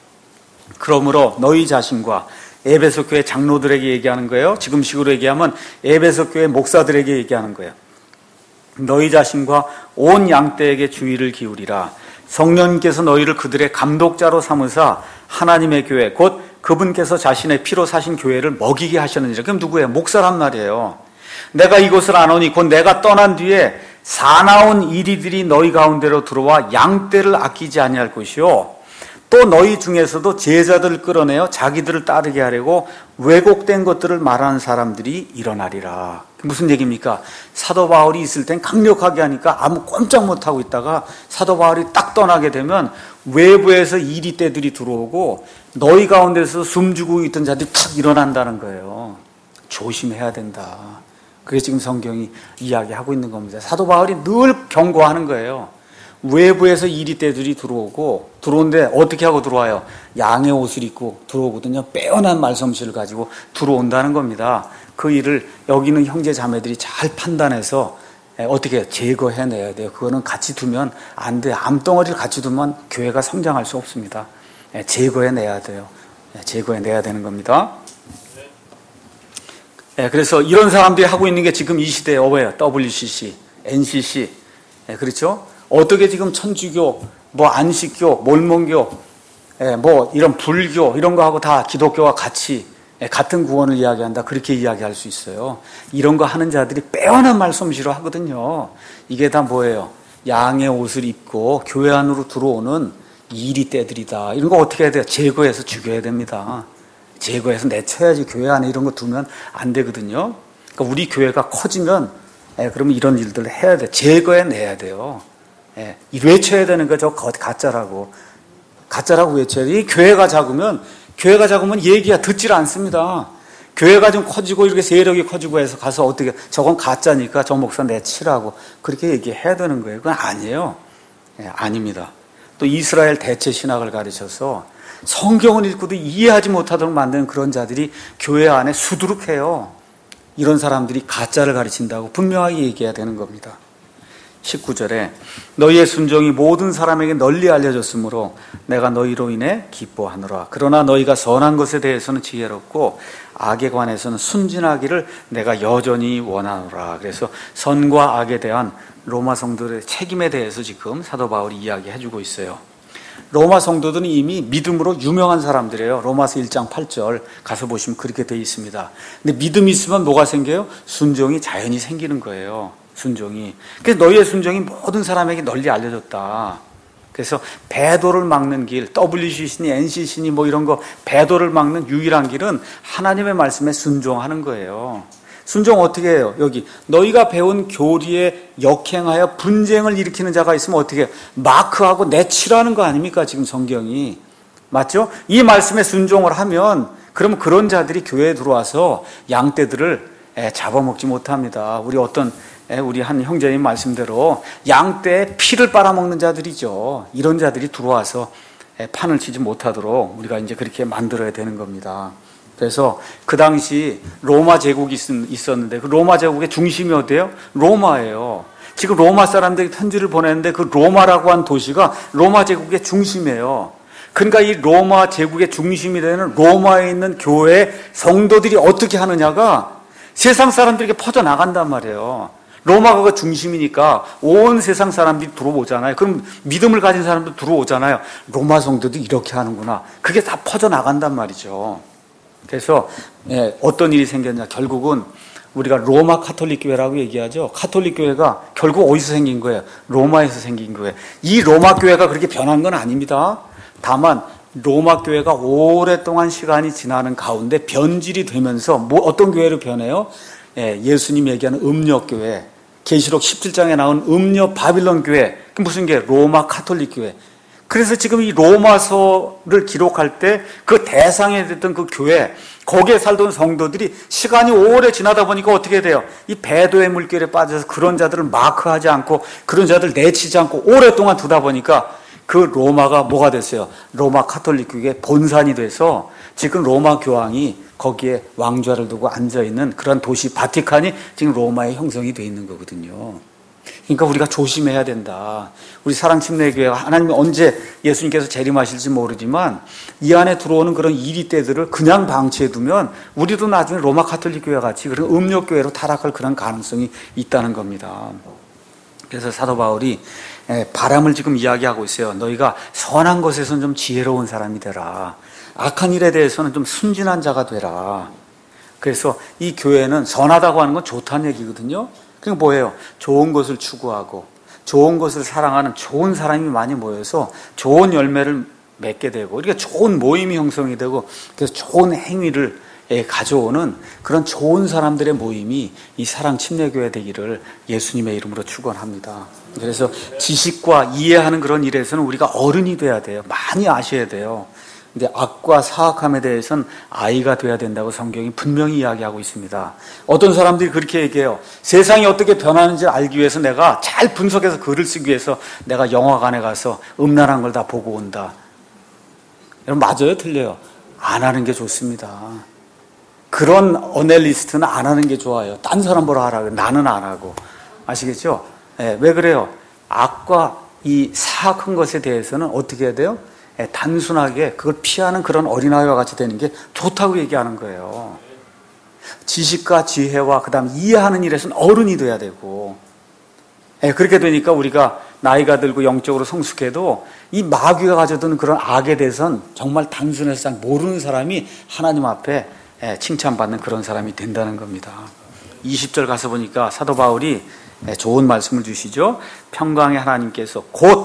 그러므로 너희 자신과 에베소 교회 장로들에게 얘기하는 거예요. 지금식으로 얘기하면 에베소 교회 목사들에게 얘기하는 거예요. 너희 자신과 온 양떼에게 주의를 기울이라. 성령님께서 너희를 그들의 감독자로 삼으사 하나님의 교회 곧 그분께서 자신의 피로 사신 교회를 먹이게 하셨느니라. 그럼 누구예요? 목사란 말이에요. 내가 이곳을 안 오니 곧 내가 떠난 뒤에 사나운 이리들이 너희 가운데로 들어와 양떼를 아끼지 아니할 것이요 또 너희 중에서도 제자들을 끌어내어 자기들을 따르게 하려고 왜곡된 것들을 말하는 사람들이 일어나리라. 무슨 얘기입니까? 사도 바울이 있을 땐 강력하게 하니까 아무 꼼짝 못하고 있다가 사도 바울이 딱 떠나게 되면 외부에서 이리떼들이 들어오고 너희 가운데서 숨죽이고 있던 자들이 탁 일어난다는 거예요. 조심해야 된다. 그게 지금 성경이 이야기하고 있는 겁니다. 사도 바울이 늘 경고하는 거예요. 외부에서 이리떼들이 들어오고, 들어오는데 어떻게 하고 들어와요? 양의 옷을 입고 들어오거든요. 빼어난 말솜씨를 가지고 들어온다는 겁니다. 그 일을 여기 있는 형제 자매들이 잘 판단해서 어떻게 제거해내야 돼요. 그거는 같이 두면 안 돼요. 암덩어리를 같이 두면 교회가 성장할 수 없습니다. 제거해내야 돼요. 제거해내야 되는 겁니다. 그래서 이런 사람들이 하고 있는 게 지금 이 시대에 뭐예요? WCC, NCC, 그렇죠? 어떻게 지금 천주교, 뭐 안식교, 몰몬교, 뭐 이런 불교 이런 거 하고 다 기독교와 같이 같은 구원을 이야기한다. 그렇게 이야기할 수 있어요. 이런 거 하는 자들이 빼어난 말솜씨로 하거든요. 이게 다 뭐예요? 양의 옷을 입고 교회 안으로 들어오는 이리떼들이다. 이런 거 어떻게 해야 돼요? 제거해서 죽여야 됩니다. 제거해서 내쳐야지. 교회 안에 이런 거 두면 안 되거든요. 그러니까 우리 교회가 커지면 그러면 이런 일들을 해야 돼. 제거해내야 돼요. 외쳐야 되는 거 저 가짜라고 외쳐야 돼. 이 교회가 작으면 얘기가 듣질 않습니다. 교회가 좀 커지고 이렇게 세력이 커지고 해서 가서 어떻게 저건 가짜니까 저 목사 내치라고 그렇게 얘기해야 되는 거예요. 그건 아니에요. 아닙니다. 또 이스라엘 대체 신학을 가르쳐서 성경을 읽고도 이해하지 못하도록 만드는 그런 자들이 교회 안에 수두룩해요. 이런 사람들이 가짜를 가르친다고 분명하게 얘기해야 되는 겁니다. 19절에 너희의 순종이 모든 사람에게 널리 알려졌으므로 내가 너희로 인해 기뻐하노라. 그러나 너희가 선한 것에 대해서는 지혜롭고 악에 관해서는 순진하기를 내가 여전히 원하노라. 그래서 선과 악에 대한 로마 성도들의 책임에 대해서 지금 사도 바울이 이야기해주고 있어요. 로마 성도들은 이미 믿음으로 유명한 사람들이에요. 로마서 1장 8절 가서 보시면 그렇게 되어 있습니다. 근데 믿음이 있으면 뭐가 생겨요? 순종이 자연히 생기는 거예요. 순종이. 그래서 너희의 순종이 모든 사람에게 널리 알려졌다. 그래서 배도를 막는 길, WCC니 NCC니 뭐 이런 거 배도를 막는 유일한 길은 하나님의 말씀에 순종하는 거예요. 순종 어떻게 해요? 여기 너희가 배운 교리에 역행하여 분쟁을 일으키는 자가 있으면 어떻게 해요? 마크하고 내치라는 거 아닙니까? 지금 성경이. 맞죠? 이 말씀에 순종을 하면 그럼 그런 자들이 교회에 들어와서 양떼들을 잡아먹지 못합니다. 우리 한 형제님 말씀대로 양떼의 피를 빨아먹는 자들이죠. 이런 자들이 들어와서 판을 치지 못하도록 우리가 이제 그렇게 만들어야 되는 겁니다. 그래서 그 당시 로마 제국이 있었는데 그 로마 제국의 중심이 어디예요? 로마예요. 지금 로마 사람들이 편지를 보냈는데 그 로마라고 한 도시가 로마 제국의 중심이에요. 그러니까 이 로마 제국의 중심이 되는 로마에 있는 교회 성도들이 어떻게 하느냐가 세상 사람들에게 퍼져나간단 말이에요. 로마가 그 중심이니까 온 세상 사람들이 들어오잖아요. 그럼 믿음을 가진 사람도 들어오잖아요. 로마 성도도 이렇게 하는구나. 그게 다 퍼져나간단 말이죠. 그래서 어떤 일이 생겼냐. 결국은 우리가 로마 카톨릭 교회라고 얘기하죠. 카톨릭 교회가 결국 어디서 생긴 거예요? 로마에서 생긴 거예요. 이 로마 교회가 그렇게 변한 건 아닙니다. 다만 로마 교회가 오랫동안 시간이 지나는 가운데 변질이 되면서 어떤 교회로 변해요? 예수님 얘기하는 음녀교회, 계시록 17장에 나온 음녀 바빌론 교회, 그 무슨 교회? 로마 카톨릭 교회. 그래서 지금 이 로마서를 기록할 때 그 대상에 됐던 그 교회, 거기에 살던 성도들이 시간이 오래 지나다 보니까 어떻게 돼요? 이 배도의 물결에 빠져서 그런 자들을 마크하지 않고 그런 자들 내치지 않고 오랫동안 두다 보니까 그 로마가 뭐가 됐어요? 로마 카톨릭 교회의 본산이 돼서 지금 로마 교황이 거기에 왕좌를 두고 앉아있는 그런 도시 바티칸이 지금 로마에 형성이 돼 있는 거거든요. 그러니까 우리가 조심해야 된다. 우리 사랑침례교회가 하나님이 언제 예수님께서 재림하실지 모르지만 이 안에 들어오는 그런 이리떼들을 그냥 방치해두면 우리도 나중에 로마 카톨릭 교회 같이 그런 음욕교회로 타락할 그런 가능성이 있다는 겁니다. 그래서 사도 바울이 바람을 지금 이야기하고 있어요. 너희가 선한 것에서는 좀 지혜로운 사람이 되라. 악한 일에 대해서는 좀 순진한 자가 되라. 그래서 이 교회는 선하다고 하는 건 좋다는 얘기거든요. 그게 뭐예요? 좋은 것을 추구하고 좋은 것을 사랑하는 좋은 사람이 많이 모여서 좋은 열매를 맺게 되고 이렇게 좋은 모임이 형성이 되고 그래서 좋은 행위를 가져오는 그런 좋은 사람들의 모임이 이 사랑침례교회 되기를 예수님의 이름으로 축원합니다. 그래서 지식과 이해하는 그런 일에서는 우리가 어른이 돼야 돼요. 많이 아셔야 돼요. 근데 악과 사악함에 대해서는 아이가 돼야 된다고 성경이 분명히 이야기하고 있습니다. 어떤 사람들이 그렇게 얘기해요. 세상이 어떻게 변하는지 알기 위해서 내가 잘 분석해서 글을 쓰기 위해서 내가 영화관에 가서 음란한 걸 다 보고 온다. 여러분, 맞아요? 틀려요? 안 하는 게 좋습니다. 그런 어널리스트는 안 하는 게 좋아요. 딴 사람 보러 하라고. 나는 안 하고. 아시겠죠? 네, 왜 그래요? 악과 이 사악한 것에 대해서는 어떻게 해야 돼요? 단순하게 그걸 피하는 그런 어린아이와 같이 되는 게 좋다고 얘기하는 거예요. 지식과 지혜와 그 다음 이해하는 일에서는 어른이 돼야 되고, 그렇게 되니까 우리가 나이가 들고 영적으로 성숙해도 이 마귀가 가져든 그런 악에 대해서는 정말 단순해서 잘 모르는 사람이 하나님 앞에 칭찬받는 그런 사람이 된다는 겁니다. 20절 가서 보니까 사도 바울이 좋은 말씀을 주시죠. 평강의 하나님께서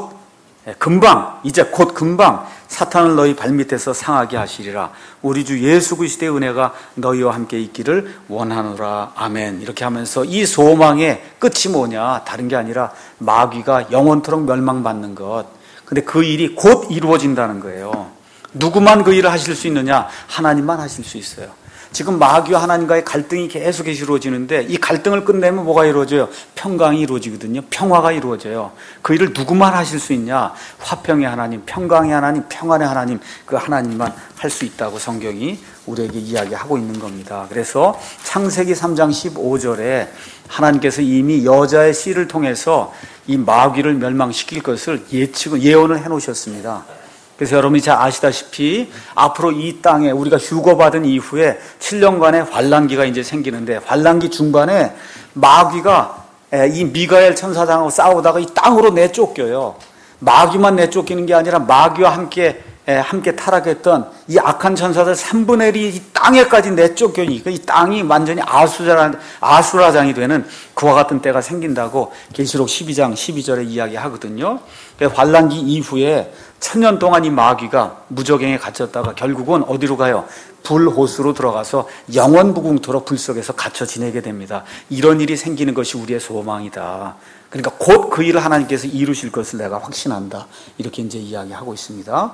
이제 곧 금방 사탄을 너희 발밑에서 상하게 하시리라. 우리 주 예수 그리스도의 은혜가 너희와 함께 있기를 원하노라. 아멘. 이렇게 하면서 이 소망의 끝이 뭐냐? 다른 게 아니라 마귀가 영원토록 멸망받는 것. 근데 그 일이 곧 이루어진다는 거예요. 누구만 그 일을 하실 수 있느냐? 하나님만 하실 수 있어요. 지금 마귀와 하나님과의 갈등이 계속 이루어지는데 이 갈등을 끝내면 뭐가 이루어져요? 평강이 이루어지거든요. 평화가 이루어져요. 그 일을 누구만 하실 수 있냐? 화평의 하나님, 평강의 하나님, 평안의 하나님, 그 하나님만 할 수 있다고 성경이 우리에게 이야기하고 있는 겁니다. 그래서 창세기 3장 15절에 하나님께서 이미 여자의 씨를 통해서 이 마귀를 멸망시킬 것을 예언을 해놓으셨습니다. 그래서 여러분이 잘 아시다시피 앞으로 이 땅에 우리가 휴거받은 이후에 7년간의 환란기가 이제 생기는데, 환란기 중반에 마귀가 이 미가엘 천사장하고 싸우다가 이 땅으로 내쫓겨요. 마귀만 내쫓기는 게 아니라 마귀와 함께 타락했던 이 악한 천사들 3분의 1이 이 땅에까지 내쫓겨니까 이 땅이 완전히 아수라장이 되는 그와 같은 때가 생긴다고 계시록 12장 12절에 이야기하거든요. 환란기 이후에 1000년 동안 이 마귀가 무저갱에 갇혔다가 결국은 어디로 가요? 불호수로 들어가서 영원무궁토록 불 속에서 갇혀 지내게 됩니다. 이런 일이 생기는 것이 우리의 소망이다. 그러니까 곧 그 일을 하나님께서 이루실 것을 내가 확신한다. 이렇게 이제 이야기하고 있습니다.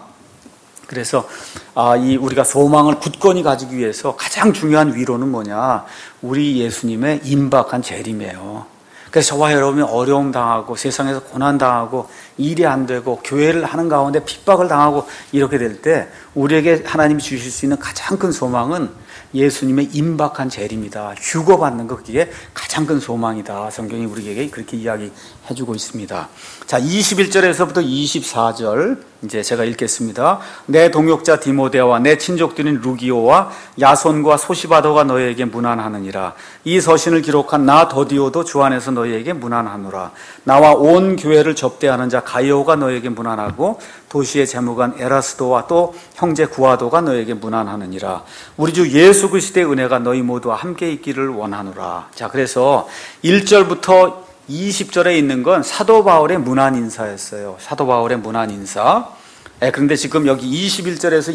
그래서 우리가 소망을 굳건히 가지기 위해서 가장 중요한 위로는 뭐냐? 우리 예수님의 임박한 재림이에요. 그래서 저와 여러분이 어려움 당하고 세상에서 고난 당하고 일이 안 되고 교회를 하는 가운데 핍박을 당하고 이렇게 될 때 우리에게 하나님이 주실 수 있는 가장 큰 소망은 예수님의 임박한 재림이다. 휴거받는 것, 그게 가장 큰 소망이다. 성경이 우리에게 그렇게 이야기해주고 있습니다. 자, 21절에서부터 24절 이제 제가 읽겠습니다. 내 동역자 디모데와 내 친족들인 루기오와 야손과 소시바도가 너희에게 문안하느니라. 이 서신을 기록한 나 더디오도 주 안에서 너희에게 문안하노라. 나와 온 교회를 접대하는 자 가이오가 너희에게 문안하고 도시의 재무관 에라스도와 또 형제 구아도가 너희에게 문안하느니라. 우리 주 예수 그리스도의 은혜가 너희 모두와 함께 있기를 원하노라. 자, 그래서 1절부터 20절에 있는 건 사도 바울의 문안 인사였어요. 사도 바울의 문안 인사. 그런데 지금 여기 21절에서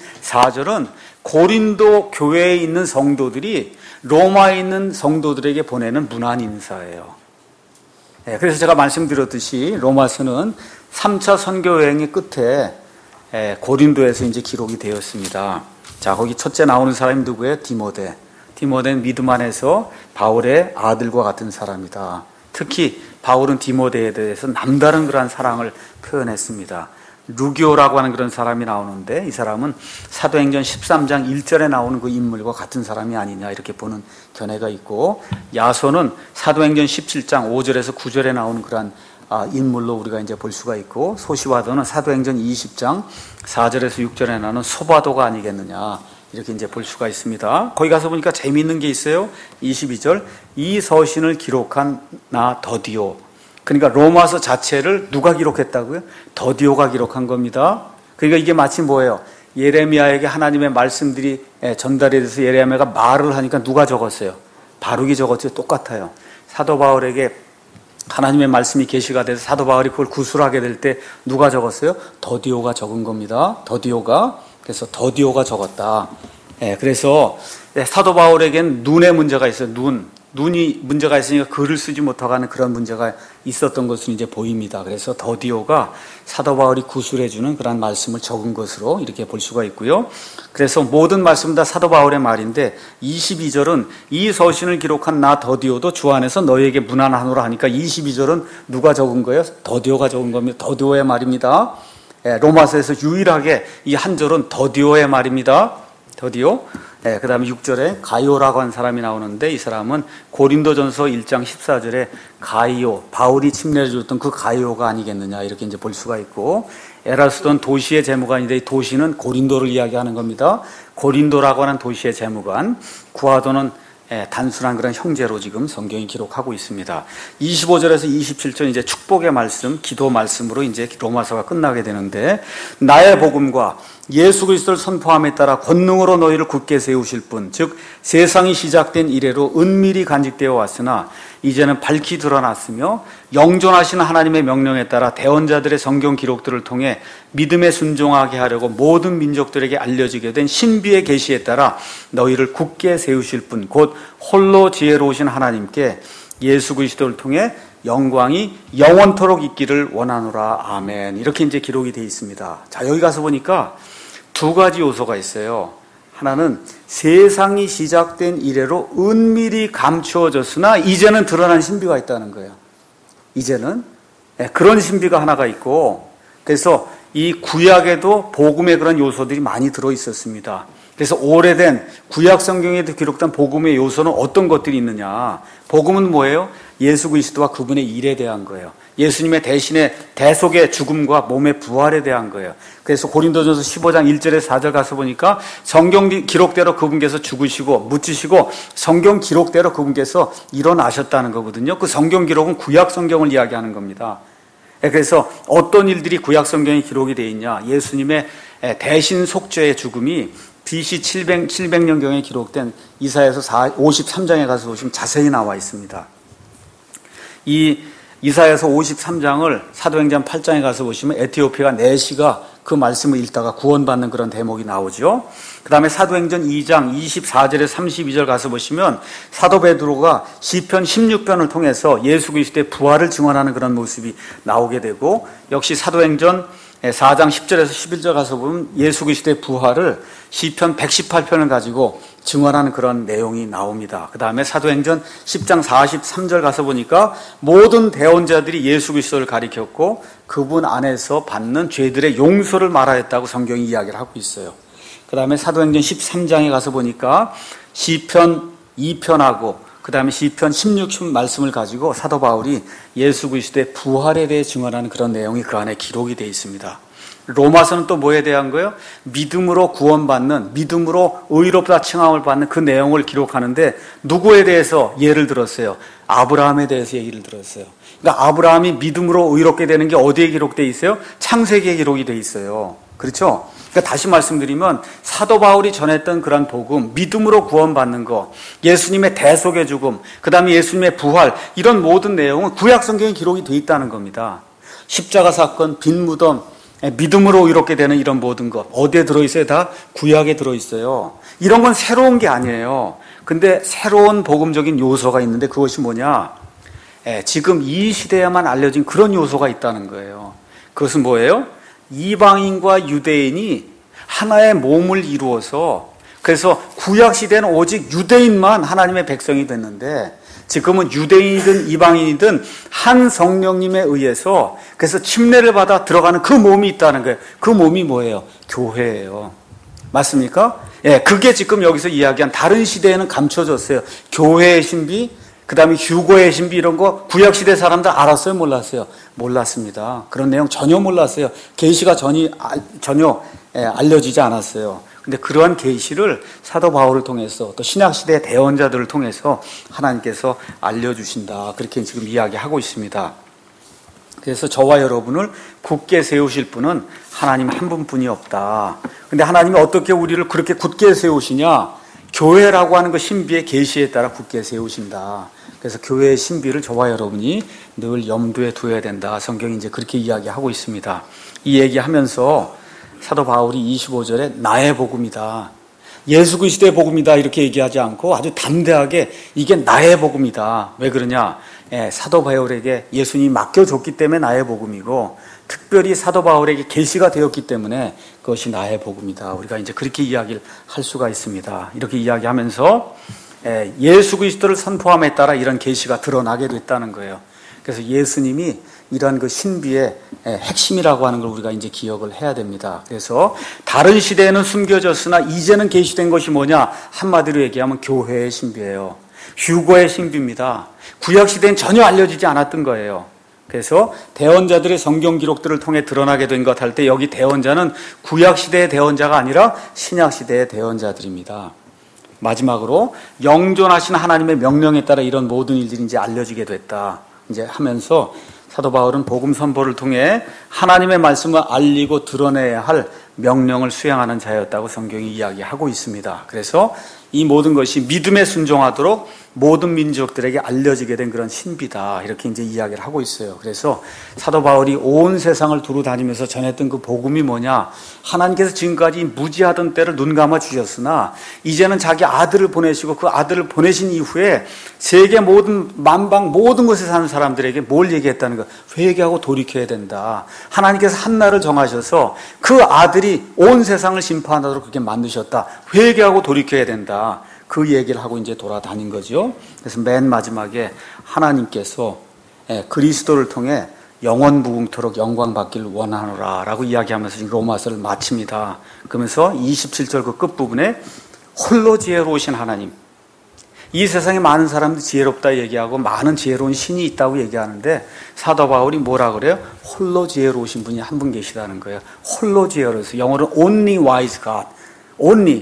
24절은 고린도 교회에 있는 성도들이 로마에 있는 성도들에게 보내는 문안 인사예요. 그래서 제가 말씀드렸듯이 로마서는 3차 선교 여행의 끝에 고린도에서 이제 기록이 되었습니다. 자, 거기 첫째 나오는 사람이 누구예요? 디모데. 디모데는 믿음 안에서 바울의 아들과 같은 사람이다. 특히 바울은 디모데에 대해서 남다른 그러한 사랑을 표현했습니다. 루기오라고 하는 그런 사람이 나오는데 이 사람은 사도행전 13장 1절에 나오는 그 인물과 같은 사람이 아니냐 이렇게 보는 견해가 있고, 야손은 사도행전 17장 5절에서 9절에 나오는 그러한 인물로 우리가 이제 볼 수가 있고, 소시바도는 사도행전 20장 4절에서 6절에 나오는 소바도가 아니겠느냐 이렇게 이제 볼 수가 있습니다. 거기 가서 보니까 재미있는 게 있어요. 22절, 이 서신을 기록한 나 더디오. 그러니까 로마서 자체를 누가 기록했다고요? 더디오가 기록한 겁니다. 그러니까 이게 마치 뭐예요? 예레미야에게 하나님의 말씀들이 전달이 돼서 예레미야가 말을 하니까 누가 적었어요? 바룩이 적었죠. 똑같아요. 사도 바울에게 하나님의 말씀이 계시가 돼서 사도 바울이 그걸 구술하게 될 때 누가 적었어요? 더디오가 적은 겁니다. 더디오가. 그래서 더디오가 적었다. 그래서 사도 바울에겐 눈의 문제가 있어요. 눈이 문제가 있으니까 글을 쓰지 못하고 하는 그런 문제가 있었던 것으로 이제 보입니다. 그래서 더디오가 사도 바울이 구술해주는 그런 말씀을 적은 것으로 이렇게 볼 수가 있고요. 그래서 모든 말씀 다 사도 바울의 말인데 22절은 이 서신을 기록한 나 더디오도 주 안에서 너희에게 문안하노라 하니까 22절은 누가 적은 거예요? 더디오가 적은 겁니다. 더디오의 말입니다. 로마서에서 유일하게 이 한 절은 더디오의 말입니다. 더디오. 그 다음에 6절에 가이오라고 한 사람이 나오는데 이 사람은 고린도전서 1장 14절에 가이오, 바울이 침례를 줬던 그 가이오가 아니겠느냐 이렇게 이제 볼 수가 있고, 에라스돈 도시의 재무관인데 이 도시는 고린도를 이야기하는 겁니다. 고린도라고 하는 도시의 재무관, 구아도는 단순한 그런 형제로 지금 성경이 기록하고 있습니다. 25절에서 27절 이제 축복의 말씀, 기도 말씀으로 이제 로마서가 끝나게 되는데, 나의 복음과 예수 그리스도를 선포함에 따라 권능으로 너희를 굳게 세우실 분, 즉 세상이 시작된 이래로 은밀히 간직되어 왔으나 이제는 밝히 드러났으며 영존하신 하나님의 명령에 따라 대언자들의 성경 기록들을 통해 믿음에 순종하게 하려고 모든 민족들에게 알려지게 된 신비의 계시에 따라 너희를 굳게 세우실 분, 곧 홀로 지혜로우신 하나님께 예수 그리스도를 통해 영광이 영원토록 있기를 원하노라. 아멘. 이렇게 이제 기록이 되어 있습니다. 자, 여기 가서 보니까 두 가지 요소가 있어요. 하나는 세상이 시작된 이래로 은밀히 감추어졌으나 이제는 드러난 신비가 있다는 거예요. 이제는 그런 신비가 하나가 있고, 그래서 이 구약에도 복음의 그런 요소들이 많이 들어 있었습니다. 그래서 오래된 구약 성경에도 기록된 복음의 요소는 어떤 것들이 있느냐? 복음은 뭐예요? 예수 그리스도와 그분의 일에 대한 거예요. 예수님의 대신의 대속의 죽음과 몸의 부활에 대한 거예요. 그래서 고린도전서 15장 1절에 4절 가서 보니까 성경 기록대로 그분께서 죽으시고 묻히시고 성경 기록대로 그분께서 일어나셨다는 거거든요. 그 성경 기록은 구약 성경을 이야기하는 겁니다. 그래서 어떤 일들이 구약 성경에 기록이 되어 있냐? 예수님의 대신 속죄의 죽음이 BC 700년경에 기록된 이사야서 53장에 가서 보시면 자세히 나와 있습니다. 이 이사야서 53장을 사도행전 8장에 가서 보시면 에티오피아 내시가 그 말씀을 읽다가 구원받는 그런 대목이 나오죠. 그 다음에 사도행전 2장 24절에서 32절 가서 보시면 사도 베드로가 시편 16편을 통해서 예수 그리스도의 부활을 증언하는 그런 모습이 나오게 되고, 역시 사도행전 4장 10절에서 11절 가서 보면 예수 그리스도의 부활을 시편 118편을 가지고 증언하는 그런 내용이 나옵니다. 그 다음에 사도행전 10장 43절 가서 보니까 모든 대언자들이 예수 그리스도를 가리켰고 그분 안에서 받는 죄들의 용서를 말하였다고 성경이 이야기를 하고 있어요. 그 다음에 사도행전 13장에 가서 보니까 시편 2편하고 그 다음에 시편 16편 말씀을 가지고 사도 바울이 예수 그리스도의 부활에 대해 증언하는 그런 내용이 그 안에 기록이 되어 있습니다. 로마서는 또 뭐에 대한 거예요? 믿음으로 구원받는, 믿음으로 의롭다 칭함을 받는 그 내용을 기록하는데 누구에 대해서 예를 들었어요? 아브라함에 대해서 얘기를 들었어요. 그러니까 아브라함이 믿음으로 의롭게 되는 게 어디에 기록되어 있어요? 창세기에 기록이 되어 있어요. 그렇죠? 그러니까 다시 말씀드리면 사도 바울이 전했던 그런 복음, 믿음으로 구원받는 거, 예수님의 대속의 죽음, 그 다음에 예수님의 부활, 이런 모든 내용은 구약 성경에 기록이 되어 있다는 겁니다. 십자가 사건, 빈 무덤, 믿음으로 의롭게 되는 이런 모든 것 어디에 들어있어요? 다 구약에 들어있어요. 이런 건 새로운 게 아니에요. 근데 새로운 복음적인 요소가 있는데 그것이 뭐냐? 지금 이 시대에만 알려진 그런 요소가 있다는 거예요. 그것은 뭐예요? 이방인과 유대인이 하나의 몸을 이루어서, 그래서 구약 시대는 오직 유대인만 하나님의 백성이 됐는데 지금은 유대인이든 이방인이든 한 성령님에 의해서 그래서 침례를 받아 들어가는 그 몸이 있다는 거예요. 그 몸이 뭐예요? 교회예요. 맞습니까? 예, 그게 지금 여기서 이야기한 다른 시대에는 감춰졌어요. 교회의 신비, 그 다음에 휴거의 신비 이런 거 구약 시대 사람들 알았어요? 몰랐어요? 몰랐습니다. 그런 내용 전혀 몰랐어요. 계시가 전혀 알려지지 않았어요. 근데 그러한 계시를 사도 바울을 통해서 또 신약 시대의 대언자들을 통해서 하나님께서 알려주신다. 그렇게 지금 이야기하고 있습니다. 그래서 저와 여러분을 굳게 세우실 분은 하나님 한 분뿐이 없다. 근데 하나님이 어떻게 우리를 그렇게 굳게 세우시냐? 교회라고 하는 그 신비의 계시에 따라 굳게 세우신다. 그래서 교회의 신비를 저와 여러분이 늘 염두에 두어야 된다. 성경이 이제 그렇게 이야기하고 있습니다. 이 얘기하면서 사도 바울이 25절에 나의 복음이다. 예수 그리스도의 복음이다 이렇게 얘기하지 않고 아주 담대하게 이게 나의 복음이다. 왜 그러냐? 사도 바울에게 예수님이 맡겨줬기 때문에 나의 복음이고, 특별히 사도 바울에게 계시가 되었기 때문에 그것이 나의 복음이다. 우리가 이제 그렇게 이야기를 할 수가 있습니다. 이렇게 이야기하면서 예수 그리스도를 선포함에 따라 이런 계시가 드러나게 됐다는 거예요. 그래서 예수님이 이런 그 신비의 핵심이라고 하는 걸 우리가 이제 기억을 해야 됩니다. 그래서 다른 시대에는 숨겨졌으나 이제는 계시된 것이 뭐냐? 한마디로 얘기하면 교회의 신비예요. 휴거의 신비입니다. 구약 시대엔 전혀 알려지지 않았던 거예요. 그래서 대언자들의 성경 기록들을 통해 드러나게 된 것 할 때 여기 대언자는 구약 시대의 대언자가 아니라 신약 시대의 대언자들입니다. 마지막으로 영존하신 하나님의 명령에 따라 이런 모든 일들이 이제 알려지게 됐다. 이제 하면서 사도 바울은 복음 선포를 통해 하나님의 말씀을 알리고 드러내야 할 명령을 수행하는 자였다고 성경이 이야기하고 있습니다. 그래서 이 모든 것이 믿음에 순종하도록 모든 민족들에게 알려지게 된 그런 신비다. 이렇게 이제 이야기를 하고 있어요. 그래서 사도 바울이 온 세상을 두루 다니면서 전했던 그 복음이 뭐냐? 하나님께서 지금까지 무지하던 때를 눈 감아 주셨으나 이제는 자기 아들을 보내시고 그 아들을 보내신 이후에 세계 모든 만방 모든 곳에 사는 사람들에게 뭘 얘기했다는 거? 회개하고 돌이켜야 된다. 하나님께서 한 날을 정하셔서 그 아들이 온 세상을 심판하도록 그렇게 만드셨다. 회개하고 돌이켜야 된다. 그 얘기를 하고 이제 돌아다닌 거죠. 그래서 맨 마지막에 하나님께서 그리스도를 통해 영원 무궁토록 영광 받기를 원하노라 라고 이야기하면서 로마서를 마칩니다. 그러면서 27절 그 끝부분에 홀로 지혜로우신 하나님, 이 세상에 많은 사람들이 지혜롭다 얘기하고 많은 지혜로운 신이 있다고 얘기하는데 사도 바울이 뭐라 그래요? 홀로 지혜로우신 분이 한 분 계시다는 거예요. 홀로 지혜로워서 영어로는 only wise God, only,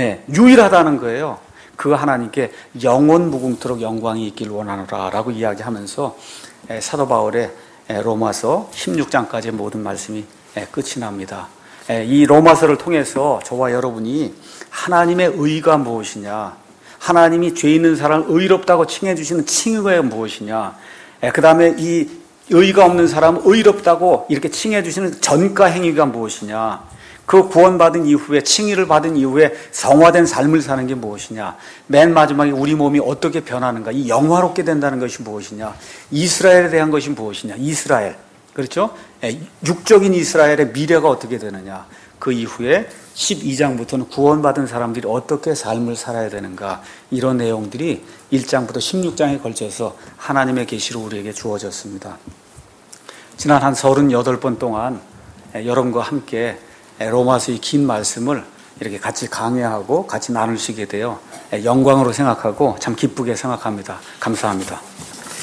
유일하다는 거예요. 그 하나님께 영원 무궁토록 영광이 있기를 원하노라 라고 이야기하면서 사도 바울의 로마서 16장까지의 모든 말씀이 끝이 납니다. 이 로마서를 통해서 저와 여러분이 하나님의 의가 무엇이냐, 하나님이 죄 있는 사람을 의롭다고 칭해 주시는 칭의가 무엇이냐, 그 다음에 이 의가 없는 사람은 의롭다고 이렇게 칭해 주시는 전가 행위가 무엇이냐, 그 구원받은 이후에 칭의를 받은 이후에 성화된 삶을 사는 게 무엇이냐, 맨 마지막에 우리 몸이 어떻게 변하는가, 이 영화롭게 된다는 것이 무엇이냐, 이스라엘에 대한 것이 무엇이냐, 이스라엘, 그렇죠? 육적인 이스라엘의 미래가 어떻게 되느냐, 그 이후에 12장부터는 구원받은 사람들이 어떻게 삶을 살아야 되는가, 이런 내용들이 1장부터 16장에 걸쳐서 하나님의 계시로 우리에게 주어졌습니다. 지난 한 38번 동안 여러분과 함께 로마서의 긴 말씀을 이렇게 같이 강의하고 같이 나눌 수 있게 되어 영광으로 생각하고 참 기쁘게 생각합니다. 감사합니다.